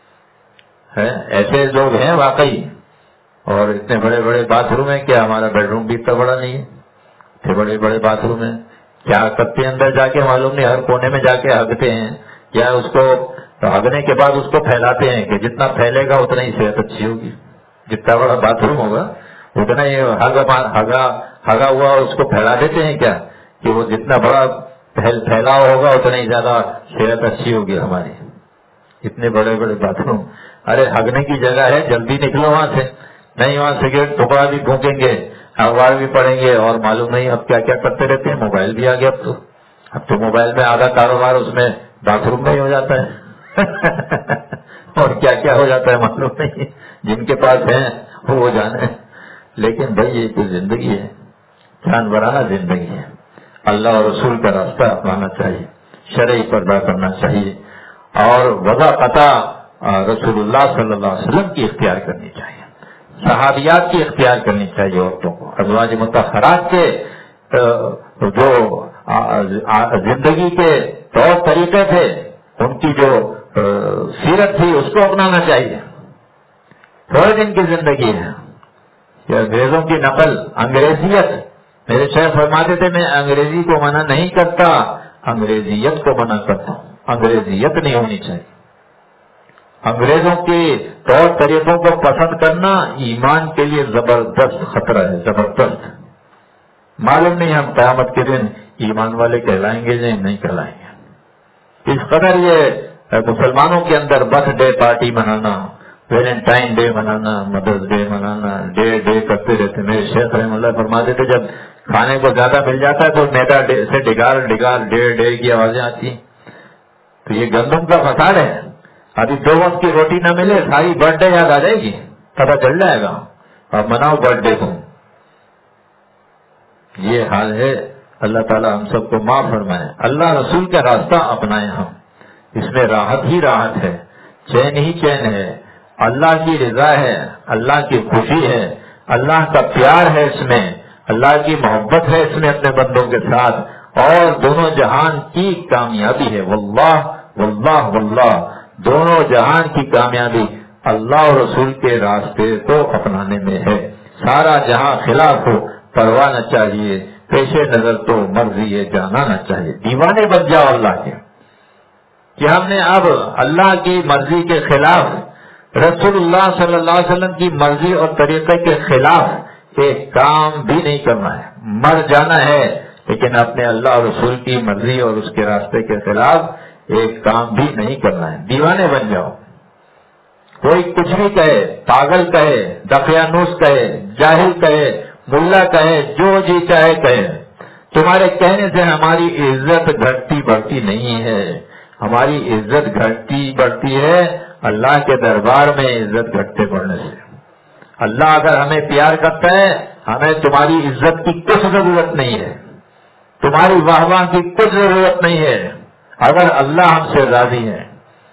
ایسے لوگ ہیں واقعی. اور اتنے بڑے بڑے باتھ روم ہیں, کیا ہمارا بیڈ روم بھی اتنا بڑا نہیں ہے؟ اتنے بڑے بڑے باتھ روم ہیں. کیا کرتے ہیں اندر جا کے معلوم نہیں, ہر کونے میں جا کے ہگتے ہیں, یا اس کو ہگنے کے بعد اس کو پھیلاتے ہیں کہ جتنا پھیلے گا اتنا ہی صحت اچھی ہوگی. جتنا بڑا باتھ روم ہوگا اتنا ہی ہگا ہوا اس کو پھیلا دیتے ہیں, کیا کہ وہ جتنا بڑا پھیلاؤ ہوگا اتنا ہی زیادہ صحت اچھی ہوگی ہماری. اتنے بڑے بڑے باتھ روم. ارے ہگنے کی جگہ ہے, جلدی نکلو وہاں سے. نہیں, وہاں سگریٹ ٹکڑا بھی پھونکیں گے, اخبار بھی پڑھیں گے, اور معلوم نہیں اب کیا کیا کرتے رہتے ہیں. موبائل بھی آ گیا اب تو موبائل میں آدھا کاروبار اس میں باتھ روم میں ہی ہو جاتا ہے. اور کیا کیا ہو جاتا ہے معلوم نہیں. جن کے پاس ہیں وہ جانے. لیکن بھائی یہ تو زندگی ہے, جانورانہ زندگی ہے. اللہ اور رسول کا راستہ اپنانا چاہیے, شرعی پردہ کرنا چاہیے, اور وضع قطع رسول اللہ صلی اللہ علیہ وسلم کی اختیار کرنی چاہیے, صحابیات کی اختیار کرنی چاہیے عورتوں کو. ازواج مطہرات کے جو زندگی کے طور طریقے تھے, ان کی جو سیرت تھی, اس کو اپنانا چاہیے. تھوڑے دن کی زندگی ہے, کہ انگریزوں کی نقل، انگریزیت، میرے شیخ فرماتے تھے میں انگریزی کو منع نہیں کرتا، انگریزیت کو منع کرتا ہوں، انگریزیت نہیں ہونی چاہیے۔ انگریزوں کے طور طریقوں کو پسند کرنا ایمان کے لیے زبردست خطرہ ہے، زبردست۔ معلوم نہیں ہم قیامت کے دن ایمان والے کہلائیں گے یا نہیں کہلائیں گے۔ اس قدر یہ مسلمانوں کے اندر برتھ ڈے پارٹی منانا، ویلنٹائن ڈے منانا، مدرس ڈے منانا، ڈے کرتے رہتے۔ میرے شیخ رحم اللہ فرماتے تھے جب کھانے کو زیادہ مل جاتا ہے تو میدا سے ڈگال ڈے کی آوازیں آتی ہیں، تو یہ گندم کا فساد ہے۔ ابھی 2 وقت کی روٹی نہ ملے ساری برتھ ڈے یاد آ جائے گی، پتہ چل جائے گا، اب مناؤ برتھ ڈے کو۔ یہ حال ہے۔ اللہ تعالیٰ ہم سب کو معاف فرمائے، اللہ رسول کا راستہ اپنائیں ہم، اس میں راحت ہی راحت ہے، چین ہی چین ہے، اللہ کی رضا ہے، اللہ کی خوشی ہے، اللہ کا پیار ہے اس میں، اللہ کی محبت ہے اس میں اپنے بندوں کے ساتھ، اور دونوں جہان کی کامیابی ہے۔ واللہ واللہ واللہ، دونوں جہان کی کامیابی اللہ اور رسول کے راستے کو اپنانے میں ہے۔ سارا جہاں خلاف ہو پرواہ نہ چاہیے، پیش نظر تو مرضی جانا نہ چاہیے۔ دیوانے بن جاؤ اللہ کے کہ ہم نے اب اللہ کی مرضی کے خلاف، رسول اللہ صلی اللہ علیہ وسلم کی مرضی اور طریقے کے خلاف ایک کام بھی نہیں کرنا ہے، مر جانا ہے، لیکن اپنے اللہ اور رسول کی مرضی اور اس کے راستے کے خلاف ایک کام بھی نہیں کرنا ہے۔ دیوانے بن جاؤ، کوئی کچھ بھی کہے، پاگل کہے، دقیانوس کہے، جاہل کہے، ملا کہے، جو جی چاہے کہے، تمہارے کہنے سے ہماری عزت گھٹتی بڑھتی نہیں ہے، ہماری عزت گھٹتی بڑھتی ہے اللہ کے دربار میں عزت گھٹتے بڑھنے سے۔ اللہ اگر ہمیں پیار کرتا ہے، ہمیں تمہاری عزت کی کچھ ضرورت نہیں ہے، تمہاری واہ واہ کی کچھ ضرورت نہیں ہے، اگر اللہ ہم سے راضی ہے۔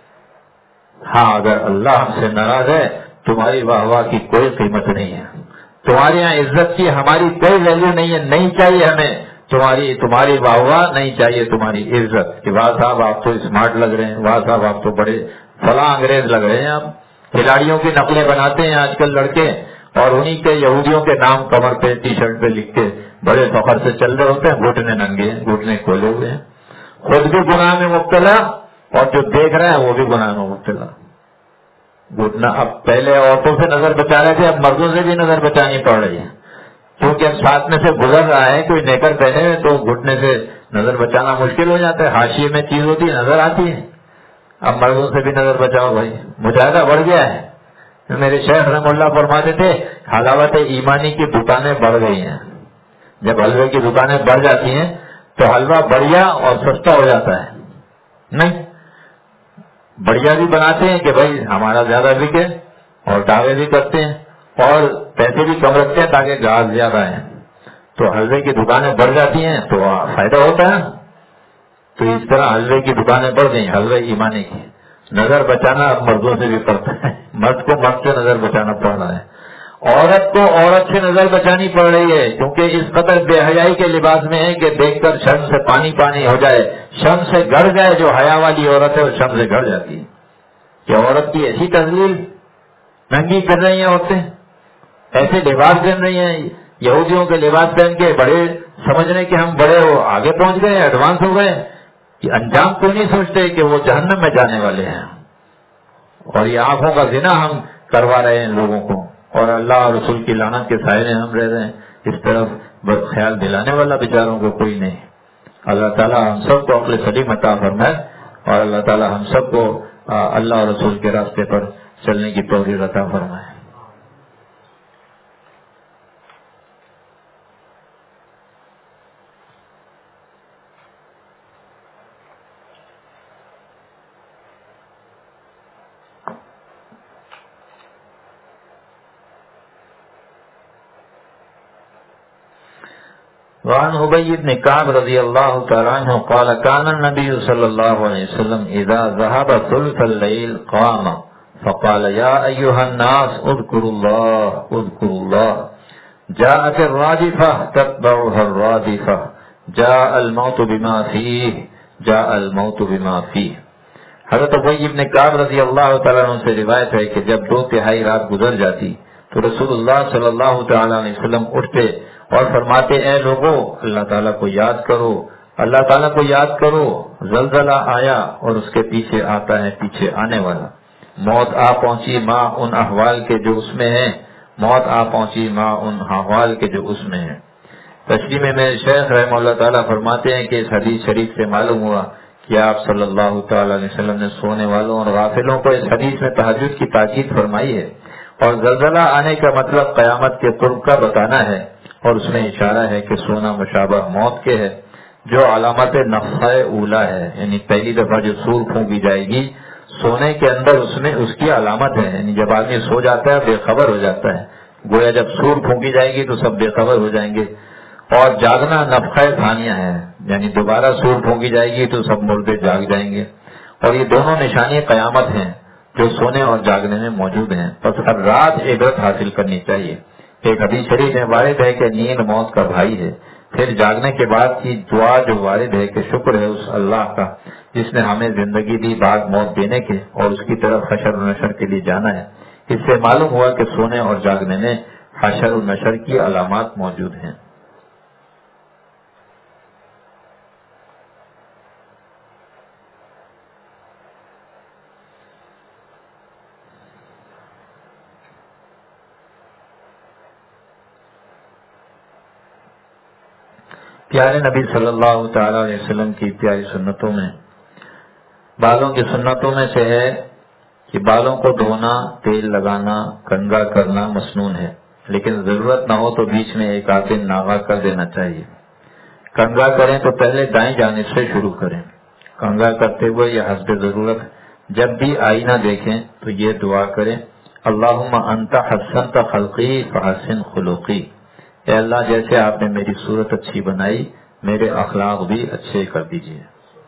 ہاں، اگر اللہ ہم سے ناراض ہے تمہاری واہ واہ کی کوئی قیمت نہیں ہے، تمہاری یہاں عزت کی ہماری کوئی ویلیو نہیں ہے، نہیں چاہیے ہمیں تمہاری واہ واہ، نہیں چاہیے تمہاری عزت کہ واہ صاحب آپ تو اسمارٹ لگ رہے ہیں، واہ صاحب آپ تو بڑے فلاں انگریز لگ رہے ہیں۔ آپ کھلاڑیوں کی نقلیں بناتے ہیں آج کل لڑکے، اور انہی کے یہودیوں کے نام کمر پہ ٹی شرٹ پہ لکھ کے بڑے فخر سے چل رہے ہوتے ہیں، گھٹنے ننگے ہیں، گھٹنے کھولے ہوئے ہیں، خود بھی گناہ میں مبتلا اور جو دیکھ رہے ہیں وہ بھی گناہ میں مبتلا۔ گھٹنا اب پہلے عورتوں سے نظر بچا رہے تھے، اب مردوں سے بھی نظر بچانی پڑ رہی ہے، کیونکہ اب ساتھ میں سے گزر رہا ہے کوئی نیکر پہنے ہوئے تو گھٹنے سے نظر بچانا مشکل ہو جاتا ہے، حاشیے میں چیز ہوتی ہے نظر آتی ہے، اب مردوں سے بھی نظر بچاؤ بھائی، مجاہدہ بڑھ گیا ہے۔ میرے شیخ رحم اللہ فرماتے تھے حلاوت ایمانی کی دکانیں بڑھ گئی ہیں، جب حلوے کی دکانیں بڑھ جاتی ہیں تو حلوہ بڑھیا اور سستا ہو جاتا ہے، نہیں بڑھیا بھی بناتے ہیں کہ بھائی ہمارا زیادہ بکے، اور دعوے بھی کرتے ہیں اور پیسے بھی کم رکھتے ہیں تاکہ گاہک زیادہ ہیں، تو حلوے کی دکانیں بڑھ جاتی ہیں تو فائدہ ہوتا ہے۔ تو اس طرح حلوے کی دکانیں بڑھ گئی، حلوے ایمانی کی۔ نظر بچانا اب مردوں سے بھی پڑتا ہے، مرد کو مرد سے نظر بچانا پڑ رہا ہے، عورت کو عورت سے نظر بچانی پڑ رہی ہے، کیونکہ اس قدر بے حیائی کے لباس میں ہے کہ دیکھ کر شرم سے پانی پانی ہو جائے، شرم سے گڑ جائے۔ جو حیا والی عورت ہے وہ شرم سے گڑ جاتی ہے کہ عورت کی ایسی تذلیل، ننگی کر رہی ہیں عورتیں، ایسے لباس پہن رہی ہیں، یہودیوں کے لباس پہن کے بڑے سمجھنے کہ ہم بڑے آگے پہنچ گئے، ایڈوانس ہو گئے، کہ انجام کیوں نہیں سوچتے کہ وہ جہنم میں جانے والے ہیں، اور یہ آنکھوں کا زنا ہم کروا رہے ہیں لوگوں کو، اور اللہ اور رسول کی لعنت کے سائے میں ہم رہ رہے ہیں۔ اس طرف بس خیال دلانے والا بیچاروں کو کوئی نہیں۔ اللہ تعالیٰ ہم سب کو عقل سلیم عطا فرمائے، اور اللہ تعالیٰ ہم سب کو اللہ اور رسول کے راستے پر چلنے کی توفیق عطا فرمائے۔ وعن ابی بن کعب رضی اللہ تعالی عنہ قال كان النبي صلی اللہ علیہ وسلم اذا ذهب ثلث الليل قام فقال يا ايها الناس اذكروا الله جاءت الرادفة تتبعها الرادفة جاء الموت بما فيه۔ حضرت ابی بن کعب رضی اللہ تعالیٰ عنہ سے روایت ہے کہ جب 2/3 رات گزر جاتی تو تو رسول اللہ صلی اللہ تعالی علیہ وسلم اٹھتے اور فرماتے اے لوگوں اللہ تعالیٰ کو یاد کرو، اللہ تعالیٰ کو یاد کرو، زلزلہ آیا اور اس کے پیچھے آتا ہے پیچھے آنے والا، موت آ پہنچی ماں ان احوال کے جو اس میں ہیں، موت آ پہنچی ماں ان احوال کے جو اس میں ہیں۔ تشریح میں میرے شیخ رحمہ اللہ تعالیٰ فرماتے ہیں کہ اس حدیث شریف سے معلوم ہوا کہ آپ صلی اللہ تعالی علیہ وسلم نے سونے والوں اور غافلوں کو اس حدیث میں تہجد کی تاکید فرمائی ہے، اور زلزلہ آنے کا مطلب قیامت کے قرب کا بتانا ہے، اور اس میں اشارہ ہے کہ سونا مشابہ موت کے ہے، جو علامت نفخہ اولا ہے، یعنی پہلی دفعہ جو سور پھونکی جائے گی سونے کے اندر اس میں اس کی علامت ہے، یعنی جب آدمی سو جاتا ہے بے خبر ہو جاتا ہے، گویا جب سور پھونکی جائے گی تو سب بے خبر ہو جائیں گے، اور جاگنا نفخہ ثانیہ ہے، یعنی دوبارہ سور پھونکی جائے گی تو سب مردے جاگ جائیں گے، اور یہ دونوں نشانی قیامت ہیں جو سونے اور جاگنے میں موجود ہیں، بس ہر رات عبرت حاصل کرنی چاہیے۔ ایک حدیث شریف میں وارد ہے کہ نیند موت کا بھائی ہے، پھر جاگنے کے بعد کی دعا جو وارد ہے کہ شکر ہے اس اللہ کا جس نے ہمیں زندگی دی بعد موت دینے کے اور اس کی طرف حشر و نشر کے لیے جانا ہے۔ اس سے معلوم ہوا کہ سونے اور جاگنے میں حشر و نشر کی علامات موجود ہیں۔ پیارے نبی صلی اللہ تعالی علیہ وسلم کی پیاری سنتوں میں بالوں کی سنتوں میں سے ہے کہ بالوں کو دھونا، تیل لگانا، کنگھا کرنا مسنون ہے، لیکن ضرورت نہ ہو تو بیچ میں ایک آدھ دن ناغا کر دینا چاہیے۔ کنگھا کریں تو پہلے دائیں جانب سے شروع کریں، کنگھا کرتے ہوئے یا حسب ضرورت جب بھی آئینہ دیکھیں تو یہ دعا کریں اللہم انت حسنت خلقی فحسن خلقی، اے اللہ جیسے آپ نے میری صورت اچھی بنائی میرے اخلاق بھی اچھے کر دیجیے۔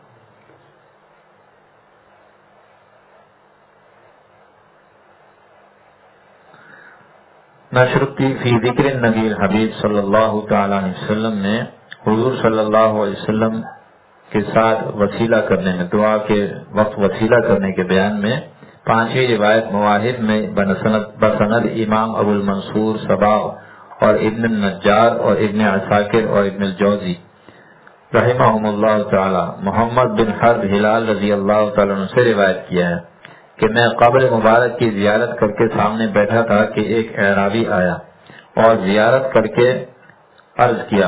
نشرتی فی ذکر النبی الحبیب صلی اللہ تعالی علیہ وسلم نے حضور صلی اللہ علیہ وسلم کے ساتھ وسیلہ کرنے میں، دعا کے وقت وسیلہ کرنے کے بیان میں پانچویں روایت مواہب میں بسند امام ابو المنصور صباغ اور ابن النجار اور ابن عساکر اور ابن الجوزی رحمہم اللہ تعالی محمد بن حرب ہلال رضی اللہ تعالیٰ عنہ سے روایت کیا ہے کہ میں قبر مبارک کی زیارت کر کے سامنے بیٹھا تھا کہ ایک اعرابی آیا اور زیارت کر کے عرض کیا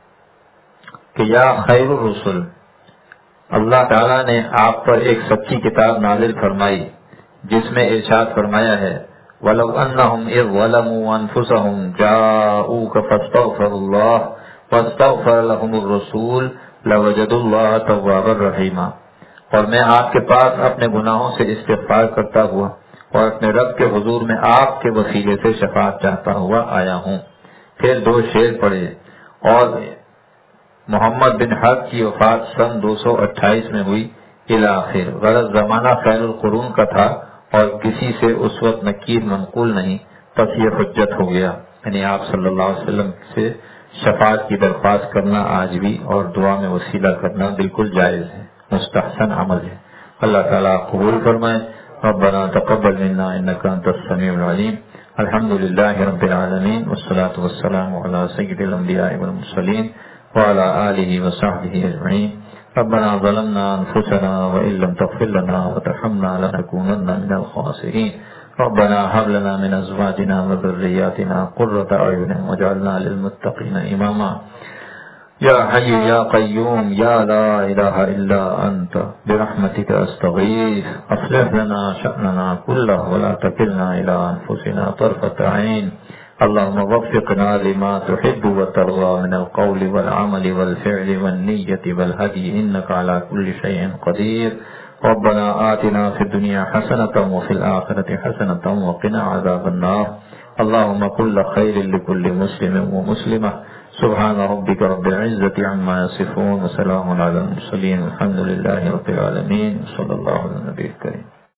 کہ یا خیر الرسل، اللہ تعالیٰ نے آپ پر ایک سچی کتاب نازل فرمائی جس میں ارشاد فرمایا ہے وَلَوْ أَنَّهُمْ إِذْ ظَلَمُوا أَنفُسَهُمْ جَاءُوكَ فَاسْتَغْفَرُوا اللَّهَ وَاسْتَغْفَرَ لَهُمُ الرَّسُولُ لَوَجَدُوا اللَّهَ تَوَّابًا رَحِيمًا، اور میں آپ کے پاس اپنے گناہوں سے استغفار کرتا ہوا اور اپنے رب کے حضور میں آپ کے وسیلے سے شفاعت چاہتا ہوا آیا ہوں۔ پھر دو شعر پڑھے، اور محمد بن حرب کی وفات سن 228 میں ہوئی الاخر، غرض زمانہ خیر القرون کا تھا اور کسی سے اس وقت نکیر منقول نہیں، پس یہ حجت ہو گیا، یعنی آپ صلی اللہ علیہ وسلم سے شفاعت کی درخواست کرنا آج بھی اور دعا میں وسیلہ کرنا بالکل جائز ہے، مستحسن عمل ہے۔ اللہ تعالیٰ قبول فرمائے۔ ربنا تقبل منا انك انت السميع العليم۔ الحمد لله رب العالمين والصلاة والسلام على سيد الانبياء والمرسلين وعلى آله وصحبه اجمعين۔ ربنا ظلمنا انفسنا وان لم تغفر لنا وترحمنا لنكونن من الخاسرين۔ ربنا هب لنا من ازواجنا وذرياتنا قرة اعين واجعلنا للمتقين اماما۔ یا حی یا قیوم یا لا الہ الا انت برحمتک استغیث اصلح لنا شأننا كله ولا تکلنا الى انفسنا طرفة عین۔ اللهم وفقنا لما تحب وترضى من القول والعمل والفعل والنية والهدي إنك على كل شيء قدير۔ ربنا آتنا في الدنيا حسنة وفي الآخرة حسنة وقنا عذاب النار۔ اللهم كل خير لكل مسلم ومسلمة۔ سبحان ربك رب العزة عما يصفون وسلام على المرسلين والحمد لله رب العالمين۔ صلى الله على النبي الكريم۔